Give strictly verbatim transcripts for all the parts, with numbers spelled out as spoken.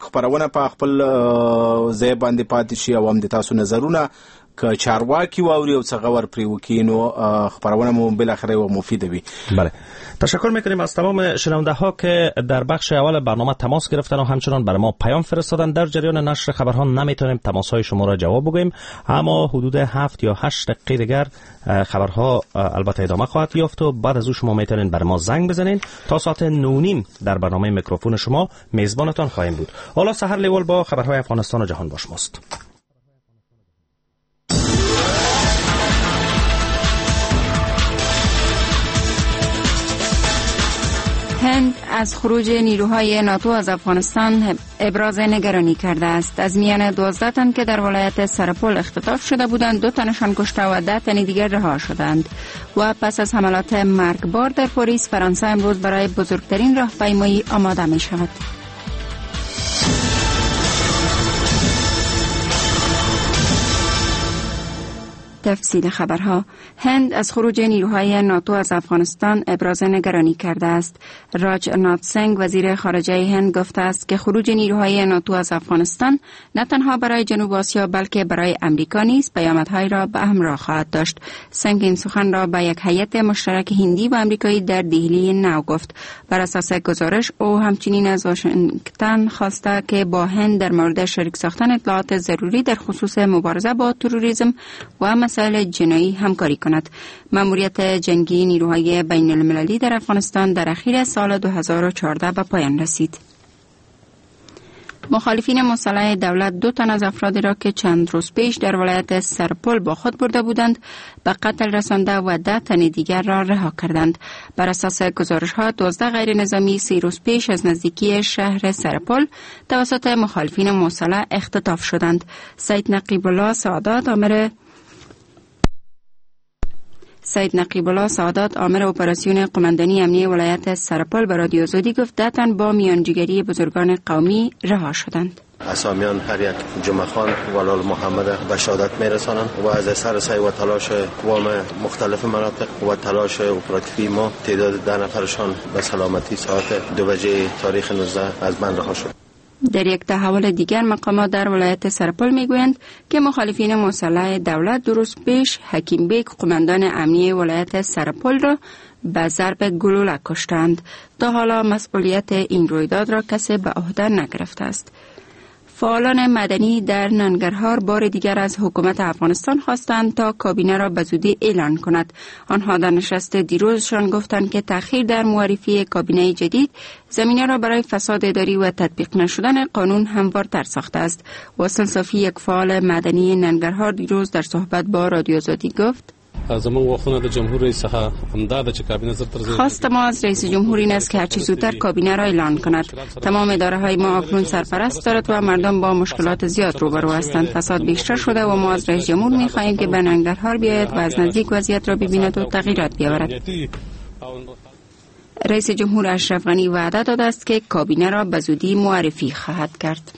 خبرونه په خپل ځای باندې پاتې شي او هم د تاسو نظرونه که چارواکی واوري او څه غور پرې وکړي نو خبرونه مو بالاخره و مفیده وي. بله، تشکر میکنیم از تمام شنونده ها که در بخش اول برنامه تماس گرفتن و همچنان برای ما پیام فرستادن. در جریان نشر خبرها نمیتونیم تماس های شما را جواب بگوییم، اما حدود هفت یا هشت دقیقه دیگر خبرها البته ادامه خواهد یافت و بعد از او شما میتونین برای ما زنگ بزنین. تا ساعت نه نیم در برنامه میکروفون شما میزبانتان خواهیم بود. حالا سحر لیول با خبرهای افغانستان و جهان با شماست. هند از خروج نیروهای ناتو از افغانستان ابراز نگرانی کرده است. از میان دوازده تن که در ولایت سرپل اختطاف شده بودند، دو تنشان کشته و ده تن دیگر رها شدند. و پس از حملات مرگبار در پاریس، فرانسه امروز برای بزرگترین راهپیمایی آماده می شود. تفصیل خبرها. هند از خروج نیروهای ناتو از افغانستان ابراز نگرانی کرده است. راج نات سنگ وزیر خارجه هند گفته است که خروج نیروهای ناتو از افغانستان نه تنها برای جنوب آسیا بلکه برای امریکا نیز پیامدهای را به همراه خواهد داشت. سنگ این سخن را به یک هیئت مشترک هندی و امریکایی در دهلی نو گفت. بر اساس گزارش او همچنین از واشنگتن خواسته که با هند در مورد شریک ساختن اطلاعات ضروری در خصوص مبارزه با تروریسم و مسائل جنایی همکاری کند. ماموریت جنگی نیروهای بین المللی در افغانستان در اخیر سال دو هزار و چهارده به پایان رسید. مخالفین مسلح دولت دو تن از افرادی را که چند روز پیش در ولایت سرپل با خود برده بودند به قتل رسانده و ده تن دیگر را رها کردند. بر اساس گزارش ها دوازده غیر نظامی سی روز پیش از نزدیکی شهر سرپل توسط مخالفین مسلح اختطاف شدند. سید نقیب الله سعادت آمر سید نقیب الله سعادت آمر اپراسیون قماندانی امنیه ولایت سرپل به رادیو آزادی گفت ده تن با میانجیگری بزرگان قومی رها شدند. اسامیان هر یک جمعه خان ولال محمد به شهادت میرسانند و از سر سعی و تلاش قوام مختلف مناطق و تلاش اپراتیوی ما تعداد ده نفرشان به سلامتی ساعت دو بجه تاریخ نوزده از بند رها شد. در یک تحول دیگر مقامات در ولایت سرپل میگویند که مخالفین مسلح دولت دو روز پیش حکیم بیگ قماندان امنیه ولایت سرپل را به ضرب گلوله کشتند. تا حالا مسئولیت این رویداد را کسی به عهده نگرفته است. فعالان مدنی در ننگرهار بار دیگر از حکومت افغانستان خواستند تا کابینه را به زودی اعلان کند. آنها در نشست دیروزشان گفتند که تأخیر در معرفی کابینه جدید زمینه را برای فساد اداری و تطبیق نشدن قانون هموارتر ساخته است. واسل صافی یک فعال مدنی ننگرهار دیروز در صحبت با رادیو آزادی گفت: زمون وختونه د جمهور رئیس څخه همداد چې کابینه زر تر خواست ما از رئیس جمهور این است که هرچی زودتر کابینه را اعلان کند. تمام اداره های ما اکنون سرپرست دارد و مردم با مشکلات زیاد روبرو هستند. فساد بیشتر شده و ما از رئیس جمهور می خواهیم که به ننگرهار بیاید و از نزدیک وضعیت را ببیند و تغییرات بیاورد. رئیس جمهور اشرف غنی وعده داده است که کابینه را به زودی معرفی خواهد کرد.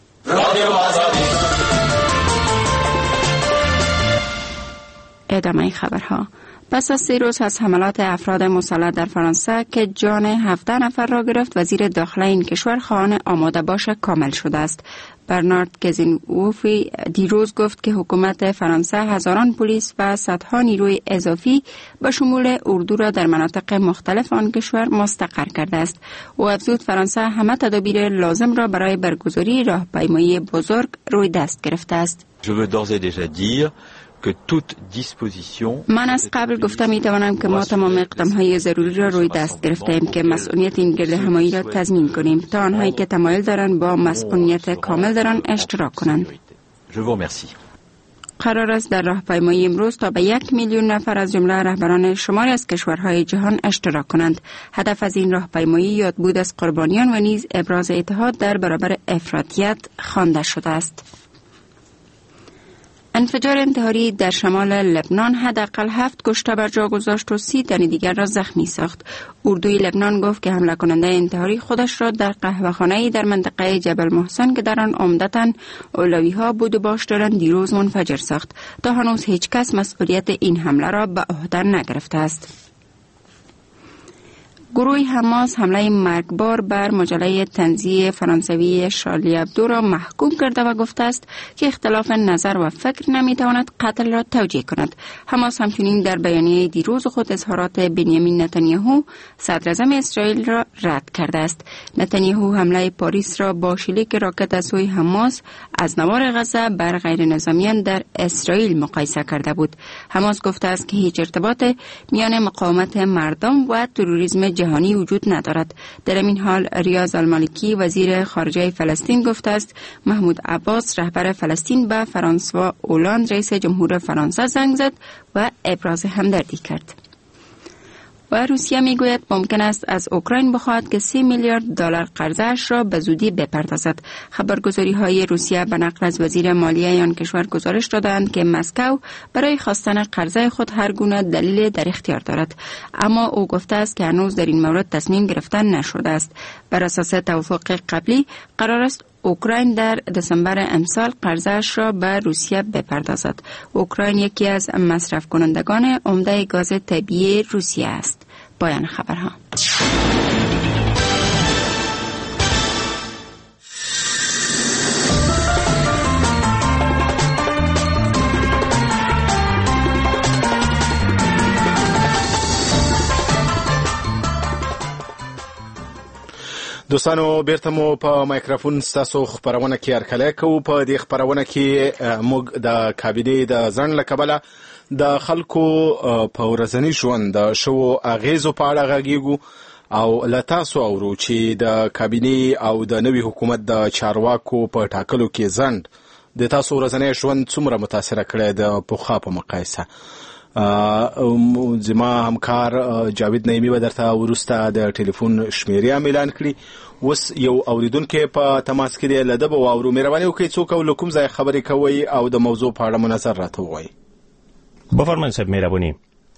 ادامه خبرها. پس از سه روز از حملات افراد مسلح در فرانسه که جان هفده نفر را گرفت، وزیر داخله این کشور خواهان آماده باش کامل شده است. برنارد کزینوفی دیروز گفت که حکومت فرانسه هزاران پلیس و صدها نیروی اضافی به شمول اردو را در مناطق مختلف آن کشور مستقر کرده است. او افزود فرانسه همه تدابیر لازم را برای برگزاری راهپیمایی بزرگ روی دست گرفته است. Je veux d'ores et déjà dire que toute disposition من از قبل گفتم می توانم که ما تمام اقدام های ضروری را روی دست گرفتیم که مسئولیت این گرد همایی را تضمین کنیم تا آنهایی که تمایل دارند با مسئولیت کامل در آن اشتراک کنند. Je vous remercie. قرار است در راهپیمایی امروز تا به یک میلیون نفر از جمله رهبران شماری از کشورهای جهان اشتراک کنند. هدف از این راهپیمایی یادبود از قربانیان و نیز ابراز اتحاد در برابر افراطیت خوانده شده است. انفجار انتحاری در شمال لبنان حداقل هفت کشته بر جا گذاشت و سی تن دیگر را زخمی ساخت. اردوی لبنان گفت که حمله کننده انتحاری خودش را در قهوه‌خانه‌ای در منطقه جبل محسن که در آن عمدتاً علوی‌ها بود و باش دارند دیروز منفجر ساخت. تا هنوز هیچ کس مسئولیت این حمله را به عهده نگرفته است. گروه حماس حمله مرگبار بر مجله طنزی فرانسوی شارلی ابدو را محکوم کرده و گفته است که اختلاف نظر و فکر نمیتواند قتل را توجیه کند. حماس همچنین در بیانیه دیروز خود اظهارات بنیامین نتانیاهو صدر اعظم اسرائیل را رد کرده است. نتانیاهو حمله پاریس را با شلیک راکت از سوی حماس از نوار غزه بر غیر نظامیان در اسرائیل مقایسه کرده بود. حماس گفته است که هیچ ارتباط میان مقاومت مردم و تروریسم جهانی وجود ندارد. در این حال ریاض المالکی وزیر خارجه فلسطین گفته است محمود عباس رهبر فلسطین به فرانسوا اولاند رئیس جمهور فرانسه زنگ زد و ابراز همدردی کرد. و روسیه میگوید ممکن است از اوکراین بخواهد که سی میلیارد دلار قرضش را به زودی بپردازد. خبرگزاری های روسیه به نقل از وزیر مالیه آن کشور گزارش دادند که مسکو برای خواستن قرضه خود هر گونه دلیل در اختیار دارد، اما او گفته است که هنوز در این مورد تصمیم گرفتن نشده است. بر اساس توافق قبلی قرار است اوکراین در دسامبر امسال قرضش را به روسیه بپردازد. اوکراین یکی از مصرف کنندگان عمده گاز طبیعی روسیه است. پایان خبرها. دوستانو بیرته مو په مایکروفون ستاسو خبرونه کې هرکلی کوو. په دې خبرونه کې موږ د کابینې د ځنډ له کبله د خلکو په ورځني ژوند د شوو اغیزو په اړه غږیږو او له تاسو اورو چې د کابینې او د نوي حکومت د چارواکو په ټاکلو کې ځنډ د تاسو ورځنی ژوند څومره متاثره کړی د پخوا په مقایسه. زما همکار جاوید نعیمی به درته وروسته د ټلیفون شمیرې اعلان کړي. اوس یو اوریدونکو په تماس کې دی، له ده به واورو. مهرباني وکړئ څوک او له کوم ځای خبرې کوئ او د موضوع په اړه مو نظر راته ووایئ. بفرمایید صاحب، مهربانی.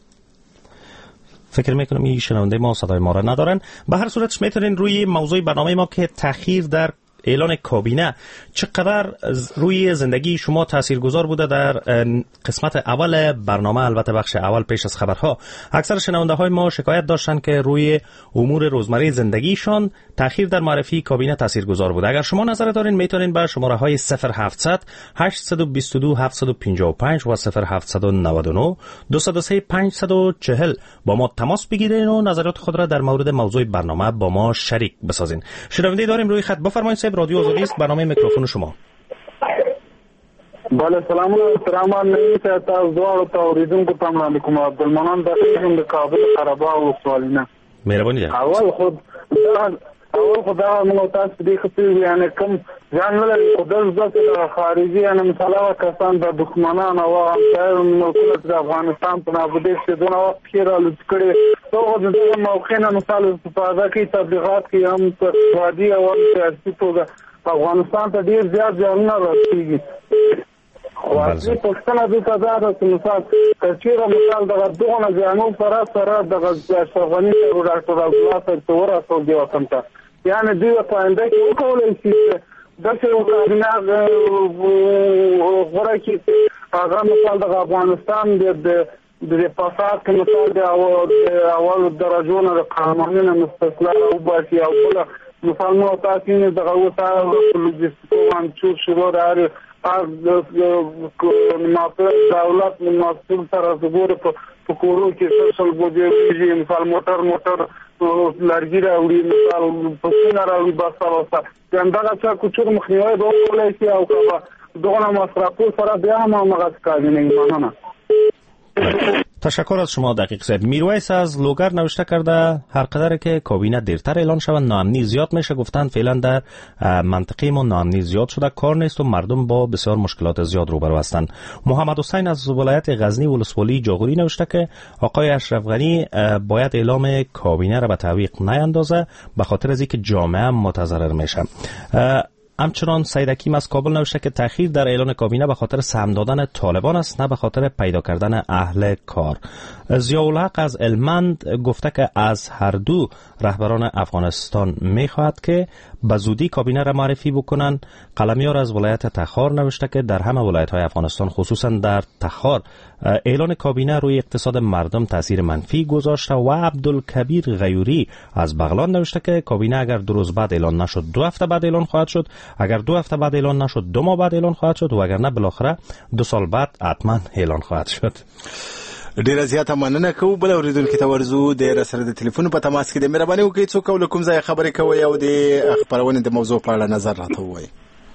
فکر میکنم این شنونده ما صدای ما را ندارن. به هر صورت میتونین روی موضوع برنامه ما که تأخیر در اعلان کابینه چقدر روی زندگی شما تاثیرگذار بوده در قسمت اول برنامه، البته بخش اول پیش از خبرها، اکثر شنونده های ما شکایت داشتن که روی امور روزمره زندگیشان تاخیر در معرفی کابینه تاثیرگذار بوده. اگر شما نظر دارین میتونین به شماره های صفر هفتصد هشتصد و بیست و دو هفتصد و پنجاه و پنج و صفر هفتصد و نود و نه دویست و سه پانصد و چهل با ما تماس بگیرین و نظرات خود را در مورد موضوع برنامه با ما شریک بسازین. شنونده داریم روی خط. بفرمایید صاحب، رادیو آزادی است، برنامه میکروفون شما. بله، سلام علیکم. نوی ته تاسو دوه ته اوریدونکو ته علیکم. عبدالمنان د کابل قره‌باغ ولسوالۍ. مهرباني ده. اول خود اول خدا موږ تاسو دې خپل یعنی کوم ځان ولې خدای زړه خارجي یعنی مثلا کسان د دښمنان او امثال ملکونه د افغانستان په نابودي کې دونه وخت کې را لڅکړي څو د موقع نه مثال استفاده کوي، تبلیغات کوي، هم اقتصادي او سیاسي توګه افغانستان ته ډیر زیات ځانونه رسیږي. واځي پښتنه د تدارک مثال کچېره مثال د دغه ځانو پر سره د افغاني ډاکټر عبدالله صاحب تور اصل دی وطن ته یعنی دوی په انده کې وکولای شي د څه کابینه غوړه کې هغه مثال د افغانستان د د فساد کې مثال د اول درجو نه قانوني مستثنا او باسي او بل مثال نو تاسو نه دغه وسایل لوجستیکو منچور شروع راځي د ماپر دولت مسؤل سره زګور په کورو کې سوشل بوجي مثال موټر موټر لارګي راوړي، مثال پسونه راوړي، بس اوسه څنګه چې کوچور مخنیوي به کولای شي او دغه مصرفو سره بیا هم هغه کارونه ایمانه. تشکر از شما دقیق صاحب. میرویس از لوگر نوشته کرده هر قدر که کابینه دیرتر اعلان شود ناامنی زیاد میشه. گفتن فعلا در منطقه ما ناامنی زیاد شده، کار نیست و مردم با بسیار مشکلات زیاد روبرو هستند. محمد حسین از ولایت غزنی ولسوالی جاغوری نوشته که آقای اشرف غنی باید اعلام کابینه را به تعویق نیندازه به خاطر از اینکه جامعه متضرر میشه. همچنان سید حکیم از کابل نوشته که تأخیر در اعلان کابینه به خاطر سهم دادن طالبان است، نه به خاطر پیدا کردن اهل کار. ضیاءالحق از المند گفته که از هر دو رهبران افغانستان میخواهد که به زودی کابینه را معرفی بکنن. قلمیار از ولایت تخار نوشته که در همه ولایت‌های افغانستان خصوصا در تخار اعلان کابینه روی اقتصاد مردم تاثیر منفی گذاشته. و عبدالکبیر غیوری از بغلان نوشته که کابینه اگر دو روز بعد اعلان نشد دو هفته بعد اعلان خواهد شد، اگر دو هفته بعد اعلان نشد دو ماه بعد اعلان خواهد شد و اگر نه بالاخره دو سال بعد حتما اعلان خواهد شد. ډیره زیاته مننه کوو. بل اوریدونکو ته ورځو د سره د ټلیفون په تماس کې د مهرباني وکړئ څوک له کوم ځای خبرې کوي او د خبرونې د موضوع په اړه نظر راته ووایي.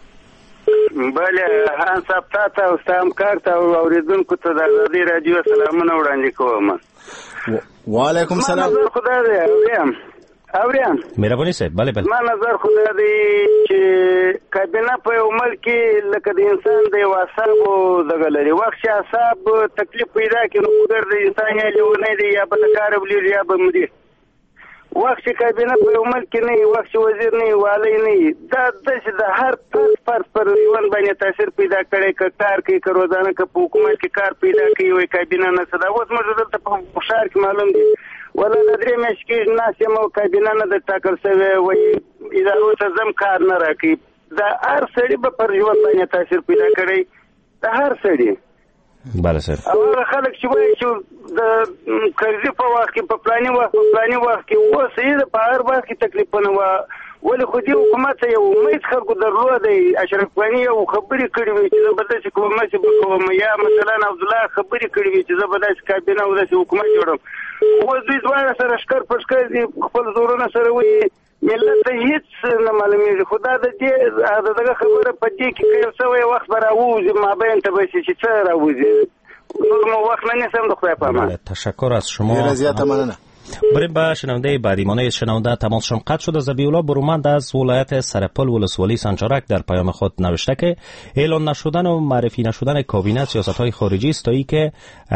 بله هان صاحب ته او همکار ته او اوریدونکو ته د ازادي راډیو سلامونه وړاندې کوم. وعلیکم سلام. نظر خدا دې اورم اورم مهرباني صاحب. بله بله ما نظر خدا دې چې کابینه په یو ملک کې لکه د انسان د یو اعصابو دغه لري، وخت چې اعصاب تکلیف پیدا کړي نو ګر د انسان یا لیونی دی یا به کار بلیر یا به مدیر. وخت چې کابینه په یو ملک کې نه وي، وخت چې وزیر نه وي، والی نه وي، دا داسې د هر فرد فرد پر ژوند باندې تاثیر پیدا کړی، که کار کوي که روزانه که په حکومت کې کار پیدا کوي وایي کابینه نشته. دا اوس موږ دلته په ښار کې معلوم دي ولا د درې میاشتې کې ناست یم او کابینه نه ده ټاکل شوې، وایي ادارو ته ځم کار نه راکوي. دا هر سړي به پر ژوند باندې تاثیر پیدا کړی، د هر سړي. بله سر. او هغه خلک چې وایي چې د قرضې په وخت کې په پلاني وخت په پلاني وخت کې اوس یې په هر وخت کې تکلیفونه وه، ولې خو دې حکومت ته یو امید خلکو درلودی. اشرف غني یو خبرې کړې وې چې زه به داسې کوم هسې به کوم، یا مثلا عبدالله خبرې کړې وې چې زه به داسې کابینه او داسې حکومت جوړم. اوس دوی دواړه سره ښکر په ښکر دي، خپل زورونه سره وایي، ملت ته هېڅ نه معلومېږي. خو دا د دې د دغه خبره په دې کې که یو سوی وخت به راووځي مابین ته به شي چې څه راوځي. نور مو وقت ننیسم دختر پاما. تشکر از شما. رضایت ممنونم. بریم به شنونده بعدی. مانای شنونده تماسشون قطع شده. ذبیحالله برومند از ولایت سرپل ولسوالی سنجرک در پیام خود نوشته که اعلان نشدن و معرفی نشدن کابینه سیاست‌های خارجی است تا ای که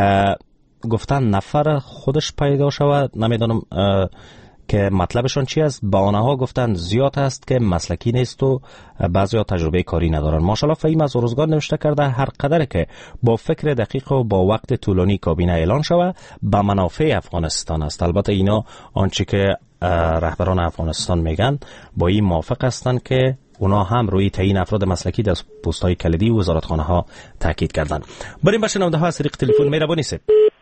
گفتن نفر خودش پیدا شود. نمیدونم که مطلبشون چی است. بهانه ها گفتن زیاد است که مسلکی نیست و بعضیا تجربه کاری ندارن. ماشاءالله فهیم از روزگار نوشته کرده هر قدر که با فکر دقیق و با وقت طولانی کابینه اعلان شود به منافع افغانستان است. البته اینا آنچه که رهبران افغانستان میگن با این موافق هستند که اونا هم روی تعیین افراد مسلکی در پست‌های کلیدی و وزارتخانه ها تاکید کردند. بریم به شنونده ها از طریق تلفن. مهربانی سید.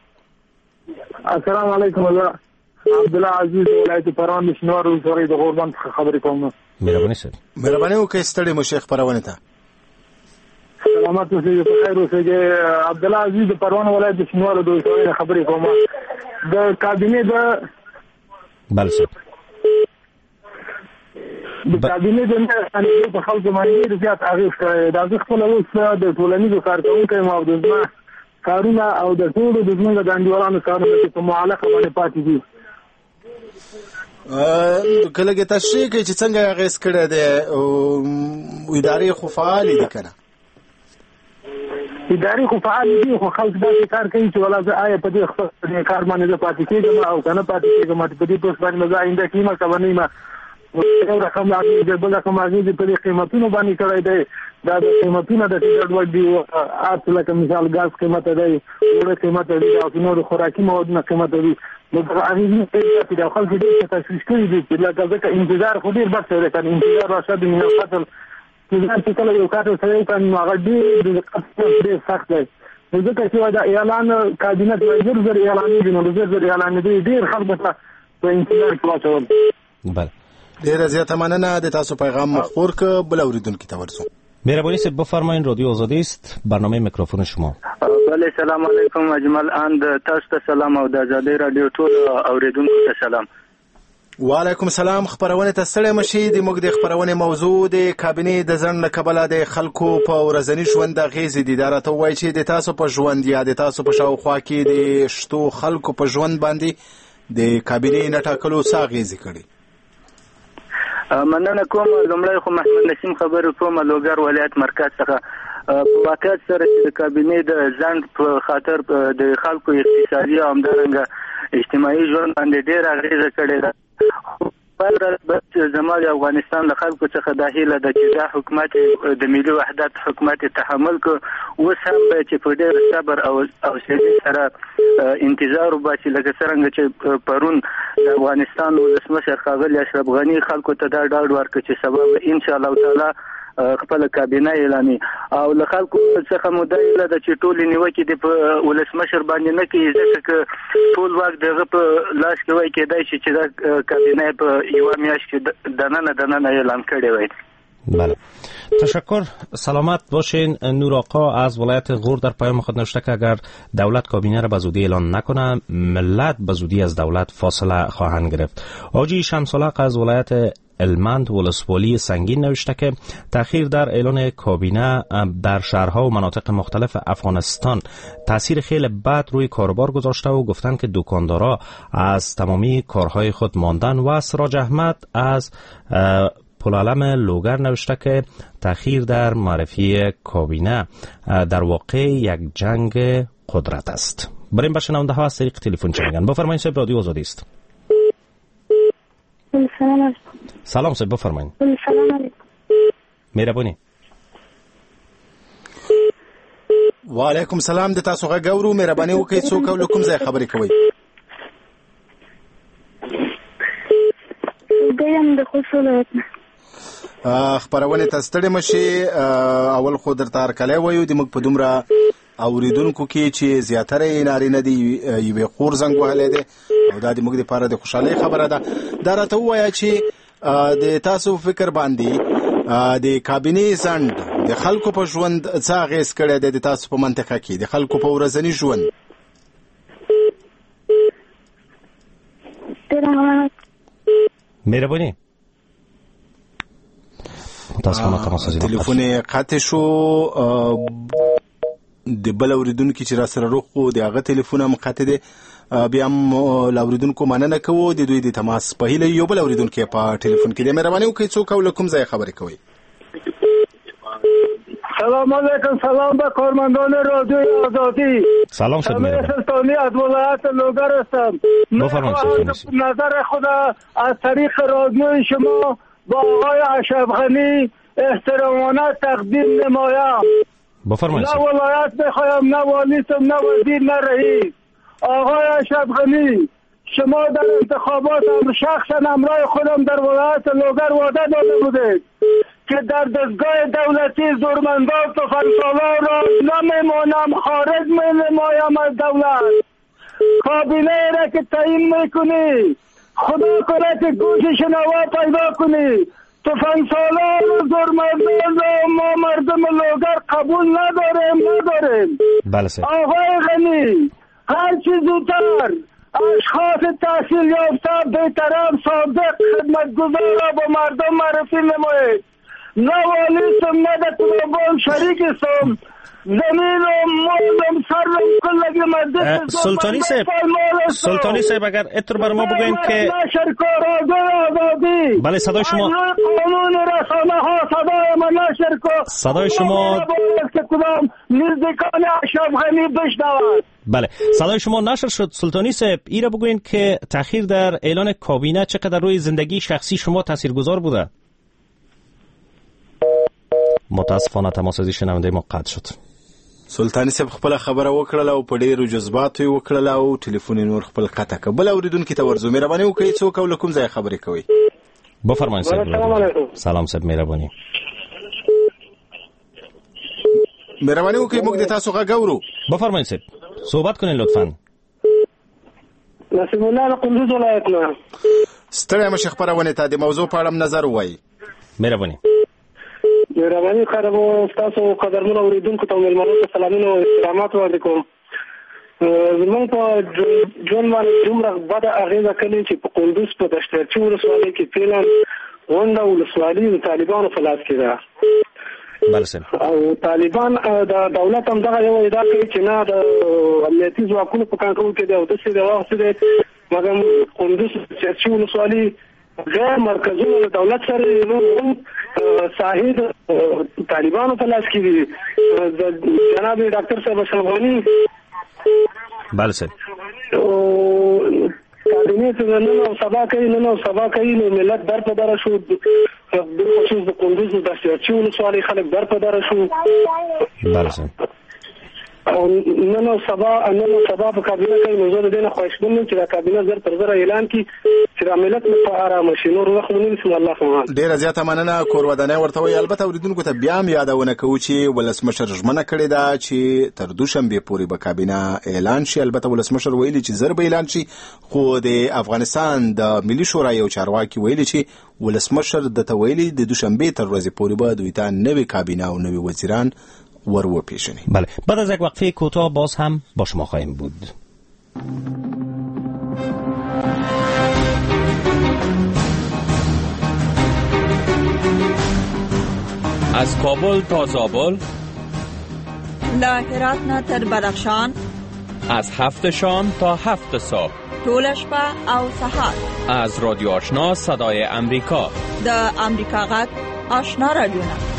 السلام علیکم. عبدالله عزیز ولایت پروان نشنوار ولسوالۍ د غوربند څخه خبرې کوم. مهرباني سید. مهرباني وکړئ ستړي مو شیخ خبرونه ته. سلامات اوسئ، په خیر اوسئ. عبدالله عزیز د پروان ولایت نشنوار د ولسوالۍ خبرې کوم. د کابینې د بله سید. د کابینې د نه په خلکو باندې ډېر زیات اغېز کړی. دا زه خپله اوس د ټولنیزو کارکوونکی یم او د زما کارونه او د ټولو د زموږ د انډیوالانو کارونه چې په معلقه باندې پاتې دي. کله کې تشریح کوي چې څنګه اغېز کړی دی او ادارې خو فعالې دي که نه؟ ادارې خو فعالې دي خو خلک داسې کار کوي چې ولا زه آیا په دې خپل کار باندې زه پاتې کېږم او که نه پاتې کېږم په دې پوسټ باندې زه آینده کې یم که به نه یم. یو رقم اغېز دی، بل رقم اغېز په دې قیمتونو باندې کړی دی. دا د قیمتونه د ګډوډ دي. هر لکه مثال ګاز قیمته دی، اوړه قیمته دي او نور خوراکي موادونه قیمته دي. نو دغه اغېزونه ډېر دي او خلکو ډېر تشویش کړي دي چې لکه ځکه انتظار خو ډېر بد شوی دی. انتظار راشد من القتل. انتظار چې کله یو قاتل سړی وکړي نو هغه ډېر د قتل ډېر سخت دی. نو ځکه چې دا اعلان کابینه زر زر اعلانېږي نو زر زر اعلانېدي ډېر خلکو ته په انتظار کې واچول. بله ډېره زیاته مننه. د تاسو پیغام مو خپور که بل اورېدونکي ته ورسو. مهربانی سید بفرمایین. رادیو آزادی است، برنامه میکروفون شما. بله سلام علیکم اجمل اند تاسو ته سلام او د آزادی رادیو ټول اوریدونکو ته سلام. وعلیکم سلام. خبرونه ته ستړی مشي. د موږ د خبرونه موضوع د کابینې د ځنډ له کبله د خلکو په ورځني ژوند اغېزې دي. دا راته وایي چې د تاسو په ژوند یا د تاسو په شاوخوا کې د شتو خلکو په ژوند باندې د کابینې نه ټاکلو څه اغېزې کړي؟ مننه کوم. لومړی خو محمد نسیم خبرې کوم لوګر ولایت مرکز څخه. په واقعیت سره چې د کابینې د ځنډ په خاطر د خلکو اقتصادي او همدارنګه اجتماعي ژوند باندې ډېر اغېزه کړې ده. بس زموږ افغانستان د خلکو څخه د هیله د چې دا حکومت د ملي وحدت حکومت تحمل کو اوس هم چې په ډېر صبر او حوصله سره انتظار وباسي لکه څنګه چې پرون د افغانستان ولسمشر ښاغلی اشرف غني خلکو ته دا ډاډ ورکړ چې سبب ان شاء الله تعالی خپل کابینه اعلاني او له خلکو څخه مدعیله د چې ټول نیوکې د ولسمشر باندې نه کیږي ځکه ټول وخت دغه په لاس کې وای کېدای شي چې دا کابینه په یو میاشت کې دننه دننه اعلان کړي وای. بله تشکر، سلامت باشین. نور آقا از ولایت غور در پیام خود نوشته که اگر دولت کابینه را به زودی اعلان نکنه ملت به زودی از دولت فاصله خواهند گرفت. حاجی شمس‌الحق از ولایت المند ولسوالی سنگین نوشته که تأخیر در اعلان کابینه در شهرها و مناطق مختلف افغانستان تأثیر خیلی بد روی کاروبار گذاشته و گفتند که دکاندارا از تمامی کارهای خود ماندن. و سراج احمد از پلالم لوگر نوشته که تأخیر در معرفی کابینه در واقع یک جنگ قدرت است. بریم به شنونده ها از طریق تلفن چه میگن. بفرمایید صاحب، رادیو آزادی است. سلام سلام صاحب، بفرمایید. سلام علیکم. مهربانی. و علیکم سلام. د تاسو غږ اورو، مهرباني وکړئ څوک او کوم ځای خبرې کوئ؟ ګیم د خوست ولایت نه. خبرونه ته ستړي مشي. اول خو درته هرکلی وایو د موږ په دومره اوریدونکو کې چې زیاتره نارینه دي یوې خور زنګ وهلی دی او دا د موږ لپاره د خوشحالۍ خبره ده. دا راته ووایه چې د تاسو فکر باندې د کابینې ځنډ د خلکو په ژوند څه اغېز کړی دی د تاسو په منطقه کې د خلکو په ورځني ژوند؟ مهرباني. متاسفانه تماس تلیفون قطع شو. د بل اوریدونکو چې را سره روغ خو د هغه تلیفون هم قطع دی. بیا هم اوریدونکو مننه کوو د دوی د تماس په هیله. یو بل اوریدونکو په تلیفون کې دی. مهرباني وکړئ څوک او کوم ځای خبرې کوئ؟ سلام علیکم. سلام به کارمندان رادیو آزادی. سلام شد. من سلطانی از ولایت لوگر هستم. بفرمایید. نظر خود از طریق رادیو شما با آقای اشرف غنی احترامانه تقدیم نمایم. بفرمایید. نه ولایت بخوایم، نه والیتم، نه وزیر، نه رئیس. آقای اشرف غنی، شما در انتخابات شخصا همراه خودم در ولایت لوگر وعده داده بودید که در دستگاه دولتی زورمندان تفنگسالار را نمیمانم، خارج می‌نمایم از دولت. کابینه را که تعیین میکنی خدا کنه که گوش شنوا پیدا کنی. تفنگسالار و زورمندان را ما مردم لوگر قبول نداریم نداریم. بله سر. آقای غنی، هر چی زودتر اشخاص تحصیل یافته بی‌طرف صادق خدمتگزار را با مردم معرفی نمایید. نه والیستم، نه در کدام شریکستم. زمین و مولم سر و کلگی مدد سلطانی صاحب سلطانی صاحب اگر اتر بر ما بگوین که بله صدای شما قانون رسانه ها صدای ما نشر کو صدای شما کدام نزدیکان اشرف غنی بشنود. بله صدای شما نشر شد. سلطانی صاحب ای را بگوین که تأخیر در اعلان کابینه چقدر روی زندگی شخصی شما تاثیرگذار بوده؟ متاسفانه تماس از شنونده ما قطع شد. سلطانی صاحب خپل خبره وکړه او په ډیرو جذباتو یې وکړه او ټلیفون نور خپل قطع کړ. بل اوریدونکو ته ورزو مهرباني وکړئ څوک او کوم ځای خبرې کوي؟ بفرمایید صاحب. سلام علیکم. سلام صاحب مهرباني. مهرباني وکړئ موږ د تاسو غږ اورو. بفرمایید صاحب صحبت کنین لطفاً. نصیب الله قندوز ولایت نه. ستړی مشه خبرونه ته د موضوع په اړه نظر وایي. مهرباني. مهرباني خرابو تاسو قدرمن اوریدونکو ته ملمنو سلامونه او احترامات وړاندې کوم. زموږ په جون باندې دومره بده اغیزه کوي چې په قندوز په دشترچی ولسوالۍ کې فعلا غونډه ولسوالۍ د طالبانو په لاس کې ده. بله سر. او طالبان د دولت هم دغه یو ادعا کوي چې نه د امنیتي ځواکونو په کنټرول کې دی او داسې د وخت دی مګر قندوز دشترچی ولسوالۍ غیر مرکزونه د دولت سره نو صاحب طالبانو په لاس کې دي. جناب ډاکټر صاحب اشرف غنی بله سر. او کابینې څنګه نن او سبا کوي نن او سبا کوي نو ملت در په دره شو بالخصوص د کندوز د سیاسي ولسوالۍ خلک در په دره شو او نن او سبا نن او سبا په کابینه کې نو زه د دې نه خوښمن چې دا کابینه زر پر زر اعلان کړي چې د ملت لپاره آرام شي نور وخت ونی بسم الله سبحانه ډیر زیاته مننه کور ودانې ورته وي. البته اوریدونکو ته بیا هم یادونه کوو چې ولسمشر ژمنه کړې ده چې تر دوشنبه پورې به کابینه اعلان شي. البته ولسمشر ویلي چې زر به اعلان شي، خو د افغانستان د ملي شورا یو چارواکي ویلي چې ولسمشر د تویلي د دوشنبه تر ورځې پورې به دوی ته نوې کابینه او نوې وزیران ور و پیشنی. بله، بعد از یک وقفه کوتاه باز هم با شما خواهیم بود. از کابل تا زابل، له هرات نه تر بدخشان، از هفت شام تا هفت صبح، ټول شپه او سهار، از رادیو آشنا صدای امریکا، د امریکا غږ آشنا رادیو.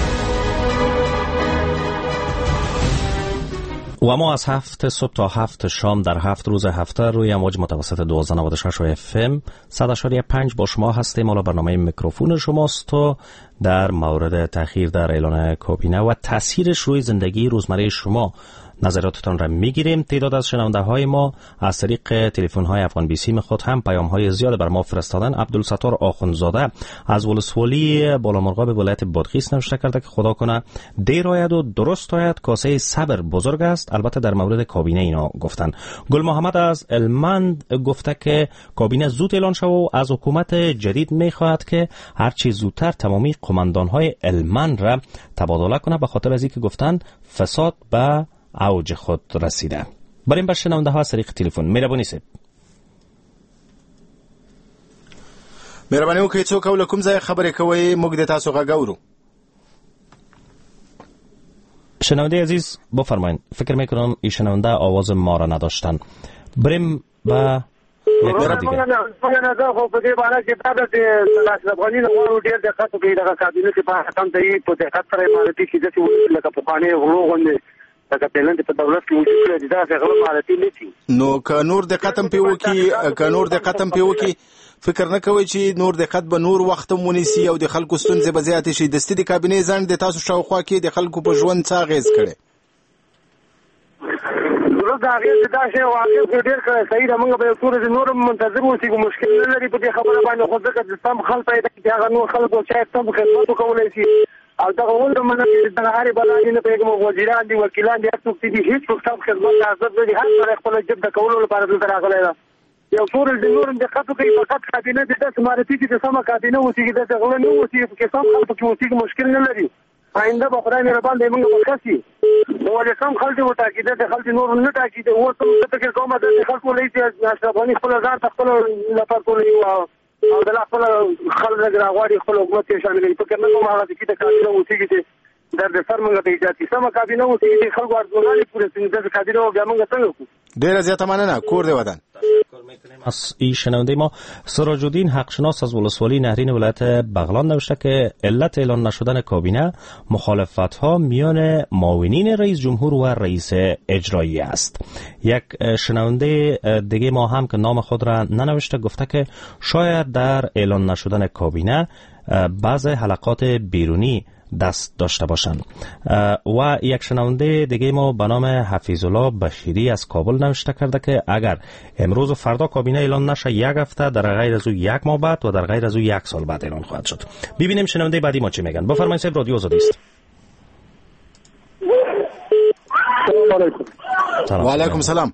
و ما از هفت صبح تا هفت شام در هفت روز هفته روی امواج متوسط دوازده نود و شش اف ام صد و پنج با شما هستیم. حالا برنامه میکروفون شماست و در مورد تأخیر در اعلان کابینه و تاثیرش روی زندگی روزمره شما نظراتتان را میگیریم. تعداد از شنونده های ما از طریق تلفن های افغان بی سی خود هم پیام های زیاد بر ما فرستادن. عبدالستار آخوندزاده از ولسوالی بالامرغاب به ولایت بادغیس نوشته کرده که خدا کنه دیر آید و درست آید، کاسه صبر بزرگ است. البته در مورد کابینه اینا گفتن. گل محمد از المند گفته که کابینه زود اعلان شود و از حکومت جدید میخواهد که هر چی زودتر تمامی قماندان های المند را تبادله کنه، به خاطر از اینکه گفتن فساد به اوج خود رسیده. بریم بر شنونده ها از طریق تلفن. مهربانی سید. مهربانی وکړئ څوک او کوم ځای خبرې کوي، موږ د تاسو غږ اورو. شنونده عزیز بفرمایید. فکر میکنم این شنونده آواز ما را نداشتن. بریم با یک بار دیگه. موږ نه دا خو په دې باندې چې دا د افغاني نوو ډېر دقت کوي د کابینې په حکم دی په دقت سره باندې چې د څه لکه په قانې غلو غونډه دا کپلان په دولت کې وجود لري، دا څنګه غلطي نشي. نو که نور د قتم په وکی که نور د قتم په وکی فکر نه کوي چې نور د قت به نور وخت مونیسي او د خلکو ستونزې به زیات شي. د ستې د کابینې ځند د تاسو شاوخوا کې د خلکو په ژوند څه اغیز کړي؟ دا غیر دا شی واقع ډېر کړی صحیح ده. موږ به ټول د نور منتظر اوسې، مشکل نه لري په دې خبره باندې. خو ځکه چې سم خلک پیدا کړي هغه نور خلکو چې سم خدمت وکولای شي او دا غوړ د مننه د هغه بلای نه پیغام وزیران دي وکیلان دي څوک دي هیڅ څوک خدمت حاضر دي، هر څه خپل جب د کولو لپاره دلته راغلی ده. یو ټول د نور د خطو کوي فقط کابینه د تاسو مارتي چې سم کابینه اوسې د غوړ نه اوسې چې سم خلک کې اوسې مشکل نه لري. آینده به خدای مهربان دی موږ وکړي نو ولې سم خلک وو تاکید د خلک نور نه تاکید او څه څه کې کومه د خلکو لې چې اشرافاني خپل ځان خپل لپاره کوي او د لا خپل خلک راغوري خپل حکومت شامل دي. په کله نو هغه چې د کابینه اوسې چې در د سر موږ ته اجازه سم کابینه اوسې چې خلکو ارزولالي پورې څنګه د کابینه او بیا موږ څنګه کو ډیر زیاته مننه. کور دی ودان. از این شنونده ما سراج الدین حقشناس از ولسوالی نهرین ولایت بغلان نوشته که علت اعلان نشدن کابینه مخالفت ها میان معاونین رئیس جمهور و رئیس اجرایی است. یک شنونده دیگه ما هم که نام خود را ننوشته گفته که شاید در اعلان نشدن کابینه بعض حلقات بیرونی دست داشته باشند. و یک شنونده دیگه ما به نام حفیظ الله بشیری از کابل نوشته کرده که اگر امروز و فردا کابینه اعلان نشه یک هفته، در غیر از او یک ماه بعد و در غیر از او یک سال بعد اعلان خواهد شد. ببینیم شنونده بعدی ما چی میگن. بفرمایید صاحب، رادیو آزادی است. و علیکم سلام.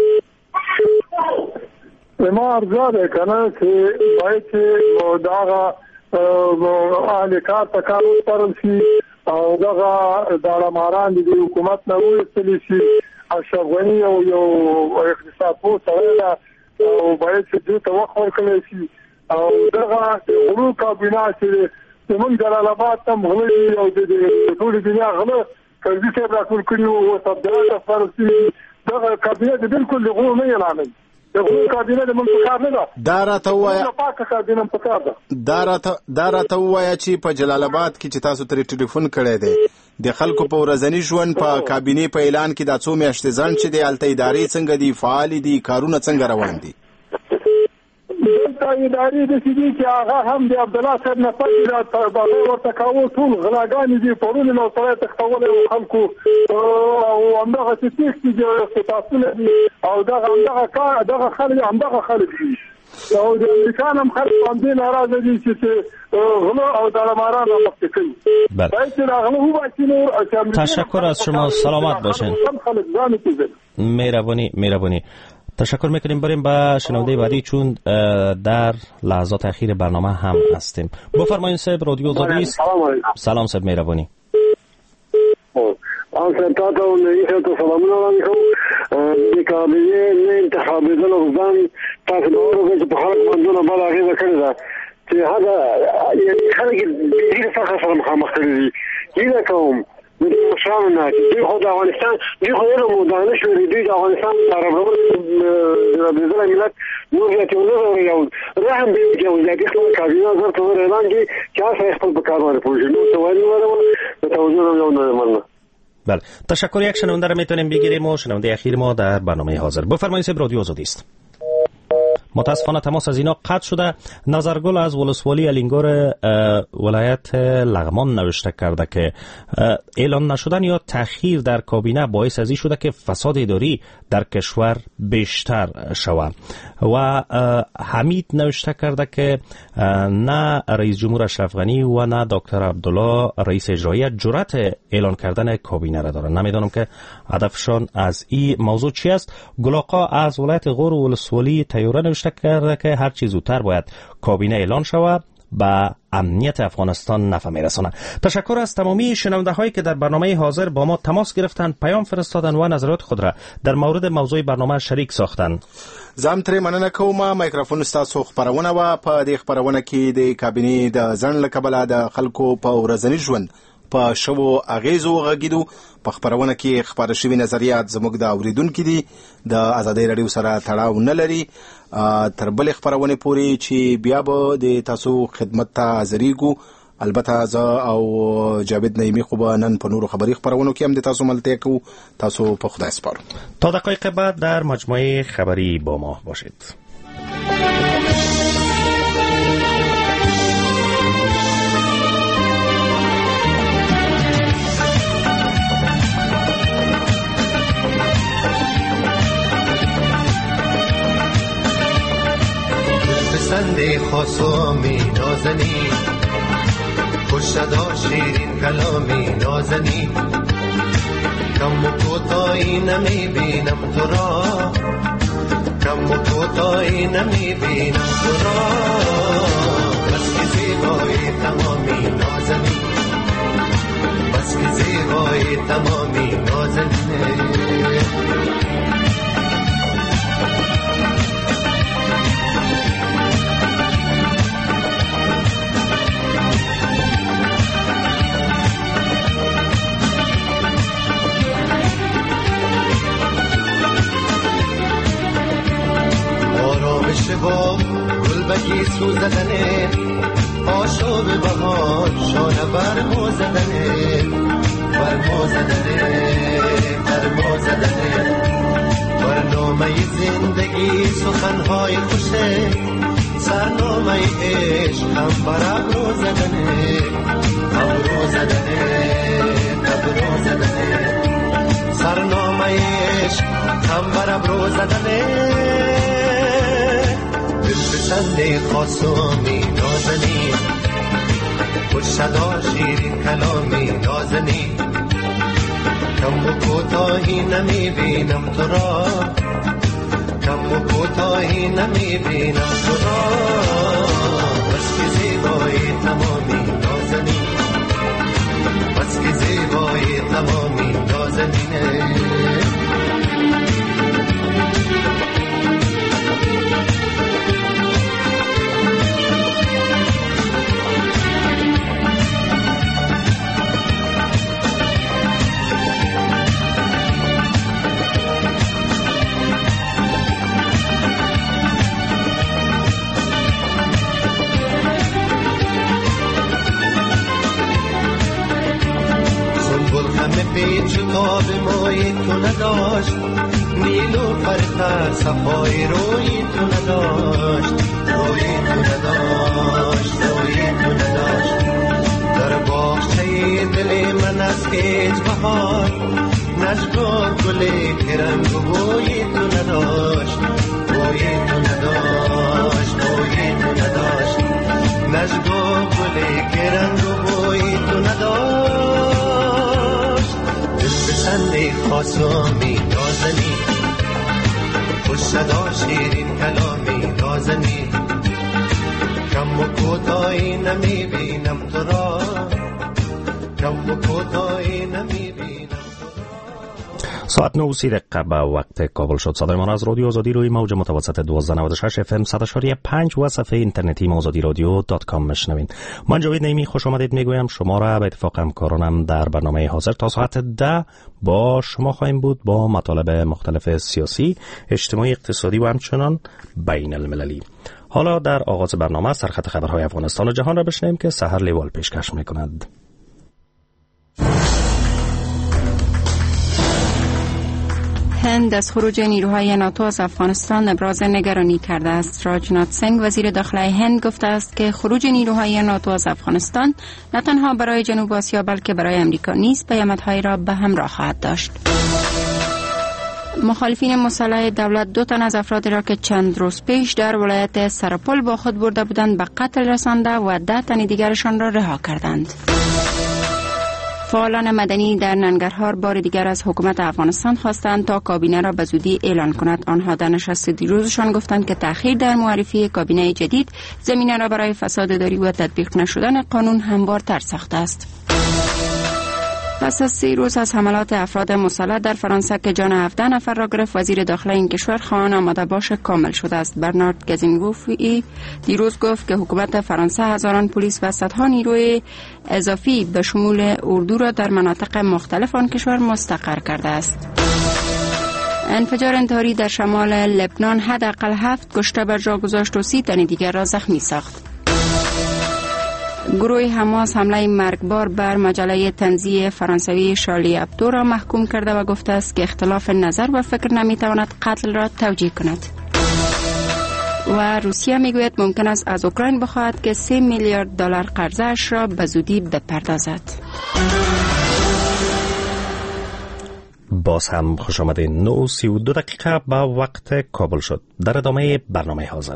ما ارزاده کنه که باید که داغا اهل کار ته کار وسپارل شي او دغه داړماران د حکومت نه وایستلی شي. اشرف غني او یو اقتصاد پوه سړی ده او باید چې دوی ته وخت ورکړی شي او دغه غلو کابینه چې زموږ جلال آباد ته غله دي او د ټولې دنیا غله کرزي صاحب راټول کړي وو او تبدیلات افسر شي. دغه کابینه د بالکل د غلو نه اعلانوي. دغه کابینه د منتخب نه ده. دا راته وایا پاکه کابینه پکار ده. دا راته دا راته وایا چې په جلال آباد کې چې تاسو ترې ټلیفون کړی دی د خلکو په ورځني ژوند په کابینه په اعلان کې د څو میاشتې ځان چې د الته ادارې څنګه دي، فعال دي، کارونه څنګه روان دي؟ اداري د سيدي چې هغه هم د عبدالله صاحب نه پاتې دا بغیر ورته کاوه ټول غلاګانې دي پرونه نو سره تختول خلکو او همدغه څه چې تاسو دي او دغه همدغه کار دغه خلک همدغه خلک دي او د امریکا هم خلک باندې ناراضه دي چې غلو او دلماران مخکې کوي. تشکر از شما، سلامت باشین. مهربانی مهربانی. تشکر میکنیم. بریم به شنونده بعدی چون در لحظات اخیر برنامه هم هستیم. بفرمایید صاحب، رادیو آزادی است. سلام صاحب، مهربانی. آن سنتا تو نیست تو سلامونه علیکم. دیکابیه نه انتخابی دل وزن تاس دارو که بخارک مندون بالا آگه بکنه که هذا يعني خلق بيجي فخر مخامخ كذي كذا كوم من مشامنا دي خد افغانستان دي خد له مدانش وريدي افغانستان عرب بزلا ملت نوجه نظر يود رحم بيجي ولادي خلق كابينا زرت ورلان دي كاس يخطب بكار پوجي نو سوالي ولا توجه يوم نمنا. بله، تشکر. یک شنونده را میتونیم بگیریم و شنونده اخیر ما در برنامه حاضر. بفرمایید صاحب، رادیو آزادی است. متاسفانه تماس از اینا قطع شده. نظرگل از ولسوالی الینگور ولایت لغمان نوشته کرده که اعلان نشدن یا تأخیر در کابینه باعث از این شده که فساد اداری در کشور بیشتر شود. و حمید نوشته کرده که نه رئیس جمهور اشرف غنی و نه دکتر عبدالله رئیس اجرایی جرأت اعلان کردن کابینه را دارند. نمیدانم که هدفشان از این موضوع چی است. گلاقا از ولایت غور ولسوالی تیوره نوشته کرده که هر چیز زودتر باید کابینه اعلان شود، به امنیت افغانستان نفع میرساند. تشکر از تمامی شنونده هایی که در برنامه حاضر با ما تماس گرفتند، پیام فرستادن و نظرات خود را در مورد موضوع برنامه شریک ساختند. زم ترې مننه کوم. مایکروفون ستاسو خبرونه و په دې خبرونه کې د کابینې د ځنډ له کبله د خلکو په ورځني ژوند په شوو اغیزو غږیدو. په خبرونه کې خبره شوي نظریات زموږ د اوریدونکو دي د ازادۍ رادیو سره تړاو نه لري. تر بلې خبرونه پورې چې بیا به د تاسو خدمت ته حاضرېږو. البته زه او جاوید نعیمی خو به نن په نورو خبري خبرونو کې هم د تاسو ملتیا کوو. تاسو په خدای سپارو. تا دقایق بعد در مجموعه خبری با ما باشید. پسند خاصامی نازنی، خوشدا شیرین کلامی نازنی، کم و کوتاهی نمی بینم تو را، کم و کوتاهی نمی بینم تو را، بس که زیبایی تمامی نازنی، بس که زیبایی تمامی نازنی. با گل بگی سوزدنه، آشوب بهار شانه برمو زدنه، برمو زدنه، برمو زدنه. برنامه زندگی سخنهای خوشه، سرنامه عشق هم برابرو زدنه، ابرو زدنه، ابرو زدنه. سرنامه عشق هم برابرو زدنه. پسند خاصامی نازنی، خوشدا شیرین کلامی نازنی، کم و کوتاهی نمی بینم تو را، کم و کوتاهی نمی بینم تو را، بس که زیبایی تمامی نازنی، بس که زیبایی تمامی نازنینه. پیچ تاب مای تو نداشت، نیلوفر تر صفای روی تو نداشت، روی تو نداشت روی تو نداشت در باغچه دل من از هیچ بهار نشگاه گلی که رنگ و بوی تو نداشت بوی تو نداشت بوی تو نداشت نشگاه گلی که رنگ و بوی تو نداشت دل بسنده خاصامی نازنی خوش صدا شیرین کلامی نازنی کم و کوتاهی نمی بینم تو را کم و کوتاهی نمی بینم. ساعت نه و سی دقیقه به وقت کابل شد. صدای ما از رادیو آزادی روی موج متوسط دوازده نود و شش اف ام صد و پنج و صفحه اینترنتی آزادی رادیو دات کام میشنوین. من جاوید نعیمی خوش آمدید میگویم. شما را به اتفاق همکارانم در برنامه حاضر تا ساعت ده با شما خواهیم بود با مطالب مختلف سیاسی، اجتماعی، اقتصادی و همچنان بین المللی. حالا در آغاز برنامه سرخط خبرهای افغانستان و جهان را بشنویم که سحر لیوال پیشکش میکند. هند از خروج نیروهای ناتو از افغانستان ابراز نگرانی کرده است. راجنات سنگ وزیر داخلی هند گفته است که خروج نیروهای ناتو از افغانستان نه تنها برای جنوب آسیا بلکه برای امریکا نیز پیامدهای را به همراه خواهد داشت. مخالفین مسلح دولت دو تن از افراد را که چند روز پیش در ولایت سرپل با خود برده بودند به قتل رسانده و ده تن دیگرشان را رها کردند. فعالان مدنی در ننگرهار بار دیگر از حکومت افغانستان خواستند تا کابینه را به زودی اعلان کند. آنها در نشست دیروزشان گفتند که تأخیر در معرفی کابینه جدید زمینه را برای فساد اداری و تطبیق نشدن قانون هموارتر ساخته است. پس از سه روز از حملات افراد مسلح در فرانسه که جان هفده نفر را گرفت، وزیر داخلی این کشور خواهان آماده باش کامل شده است. برنارد گزینگوفی دیروز گفت که حکومت فرانسه هزاران پلیس و صدها نیروی اضافی به شمول اردو را در مناطق مختلف آن کشور مستقر کرده است. انفجار انتحاری در شمال لبنان حداقل هفت کشته بر جا گذاشت و سی تن دیگر را زخمی ساخت. گروه حماس حمله مرگبار بر مجله طنزی فرانسوی شارلی ابدو را محکوم کرده و گفته است که اختلاف نظر و فکر نمیتواند قتل را توجیه کند. و روسیه میگوید ممکن است از اوکراین بخواهد که سه میلیارد دلار قرضش را به زودی بپردازد. باز هم خوش آمدین. نه و سی و دو دقیقه به وقت کابل شد. در ادامه برنامه حاضر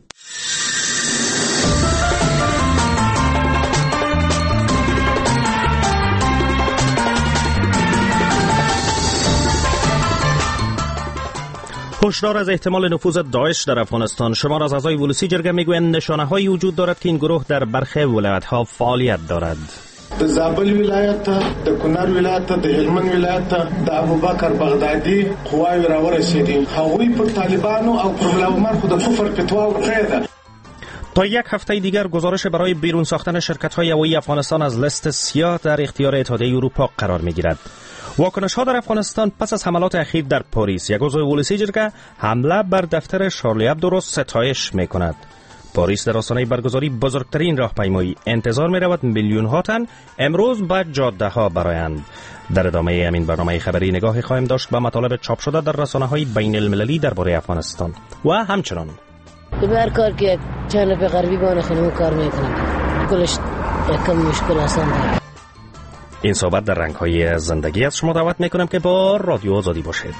هشدار از احتمال نفوذ داعش در افغانستان. شمار از اعضای ولسی جرگه میگویند نشانه‌هایی وجود دارد که این گروه در برخی ولایت‌ها فعالیت دارد. د زابل ولایت ته، د کونړ ولایت ته، د هلمند ولایت ته د ابوبکر بغدادي قواوی راورسېدي. هغوی پر طالبانو او پر ملاعمر خو د کفر فتوا ورکړې ده. تا یک هفته دیگر گزارش برای بیرون ساختن شرکت‌های هوایی افغانستان از لیست سیاه در اختیار اتحادیه اروپا قرار می‌گیرد. واکنش‌ها در افغانستان پس از حملات اخیر در پاریس، یک عضو ولسی جرگه حمله بر دفتر شارلی ابدو را ستایش می‌کند. پاریس در آستانه برگزاری بزرگترین راهپیمایی انتظار می‌رود میلیون‌ها تن امروز به جاده‌ها برآیند. در ادامه همین برنامه خبری نگاهی خواهیم داشت به مطالب چاپ شده در رسانه‌های بین المللی درباره افغانستان و همچنان هر کار که چند به غربی بانه خانم کار میکنم کلش یکم مشکل آسان داره. این صحبت در رنگ‌های زندگی از شما دعوت میکنم که با رادیو آزادی باشید.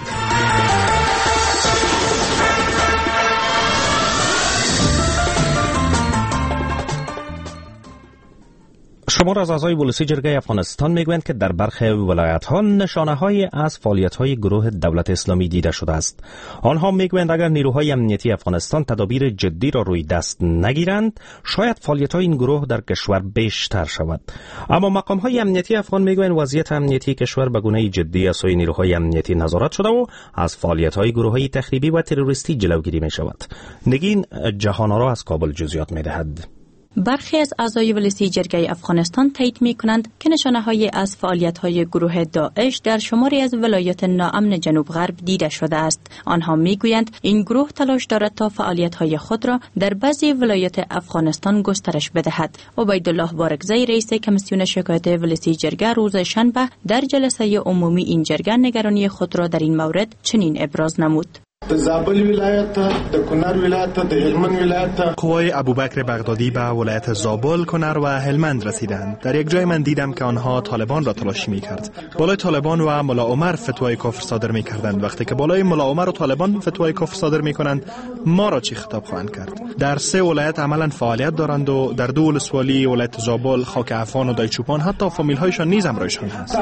شمار از اعضای ولسی جرگه افغانستان میگویند که در برخی ولایت‌ها نشانه‌هایی از فعالیت‌های گروه دولت اسلامی دیده شده است. آنها میگویند اگر نیروهای امنیتی افغانستان تدابیر جدی را روی دست نگیرند، شاید فعالیت‌های این گروه در کشور بیشتر شود. اما مقام‌های امنیتی افغان میگویند وضعیت امنیتی کشور به گونه‌ای جدی از سوی نیروهای امنیتی نظارت شده و از فعالیت‌های گروه‌های تخریبی و تروریستی جلوگیری می‌شود. نگین جهان‌آرا از کابل جزئیات می‌دهد. برخی از اعضای ولسی جرگه افغانستان تایید می‌کنند که نشانه‌هایی از فعالیت‌های گروه داعش در شماری از ولایات ناامن جنوب غرب دیده شده است. آنها می‌گویند این گروه تلاش دارد تا فعالیت‌های خود را در بعضی ولایات افغانستان گسترش بدهد. عبیدالله بارکزی رئیس کمیسیون شکایت ولسی جرگه روز شنبه در جلسه عمومی این جرگه نگرانی خود را در این مورد چنین ابراز نمود. د زابل ولایت ته، د کنر ولایت ته، د هلمند ولایت ته. قوای ابوبکر بغدادی به ولایت زابل، کنر و هلمند رسیدند. در یک جای من دیدم که آنها طالبان را تلاشی می‌کرد. بالای طالبان و ملا عمر فتوای کفر صادر می‌کردند. وقتی که بالای ملا عمر و طالبان فتوای کفر صادر می‌کنند، ما را چی خطاب خواهند کرد؟ در سه ولایت عملاً فعالیت دارند و در دو ولسوالی ولایت زابل، خاک عفان و دایچوپان حتی فامیل‌هایشان نیز همراهشان هست.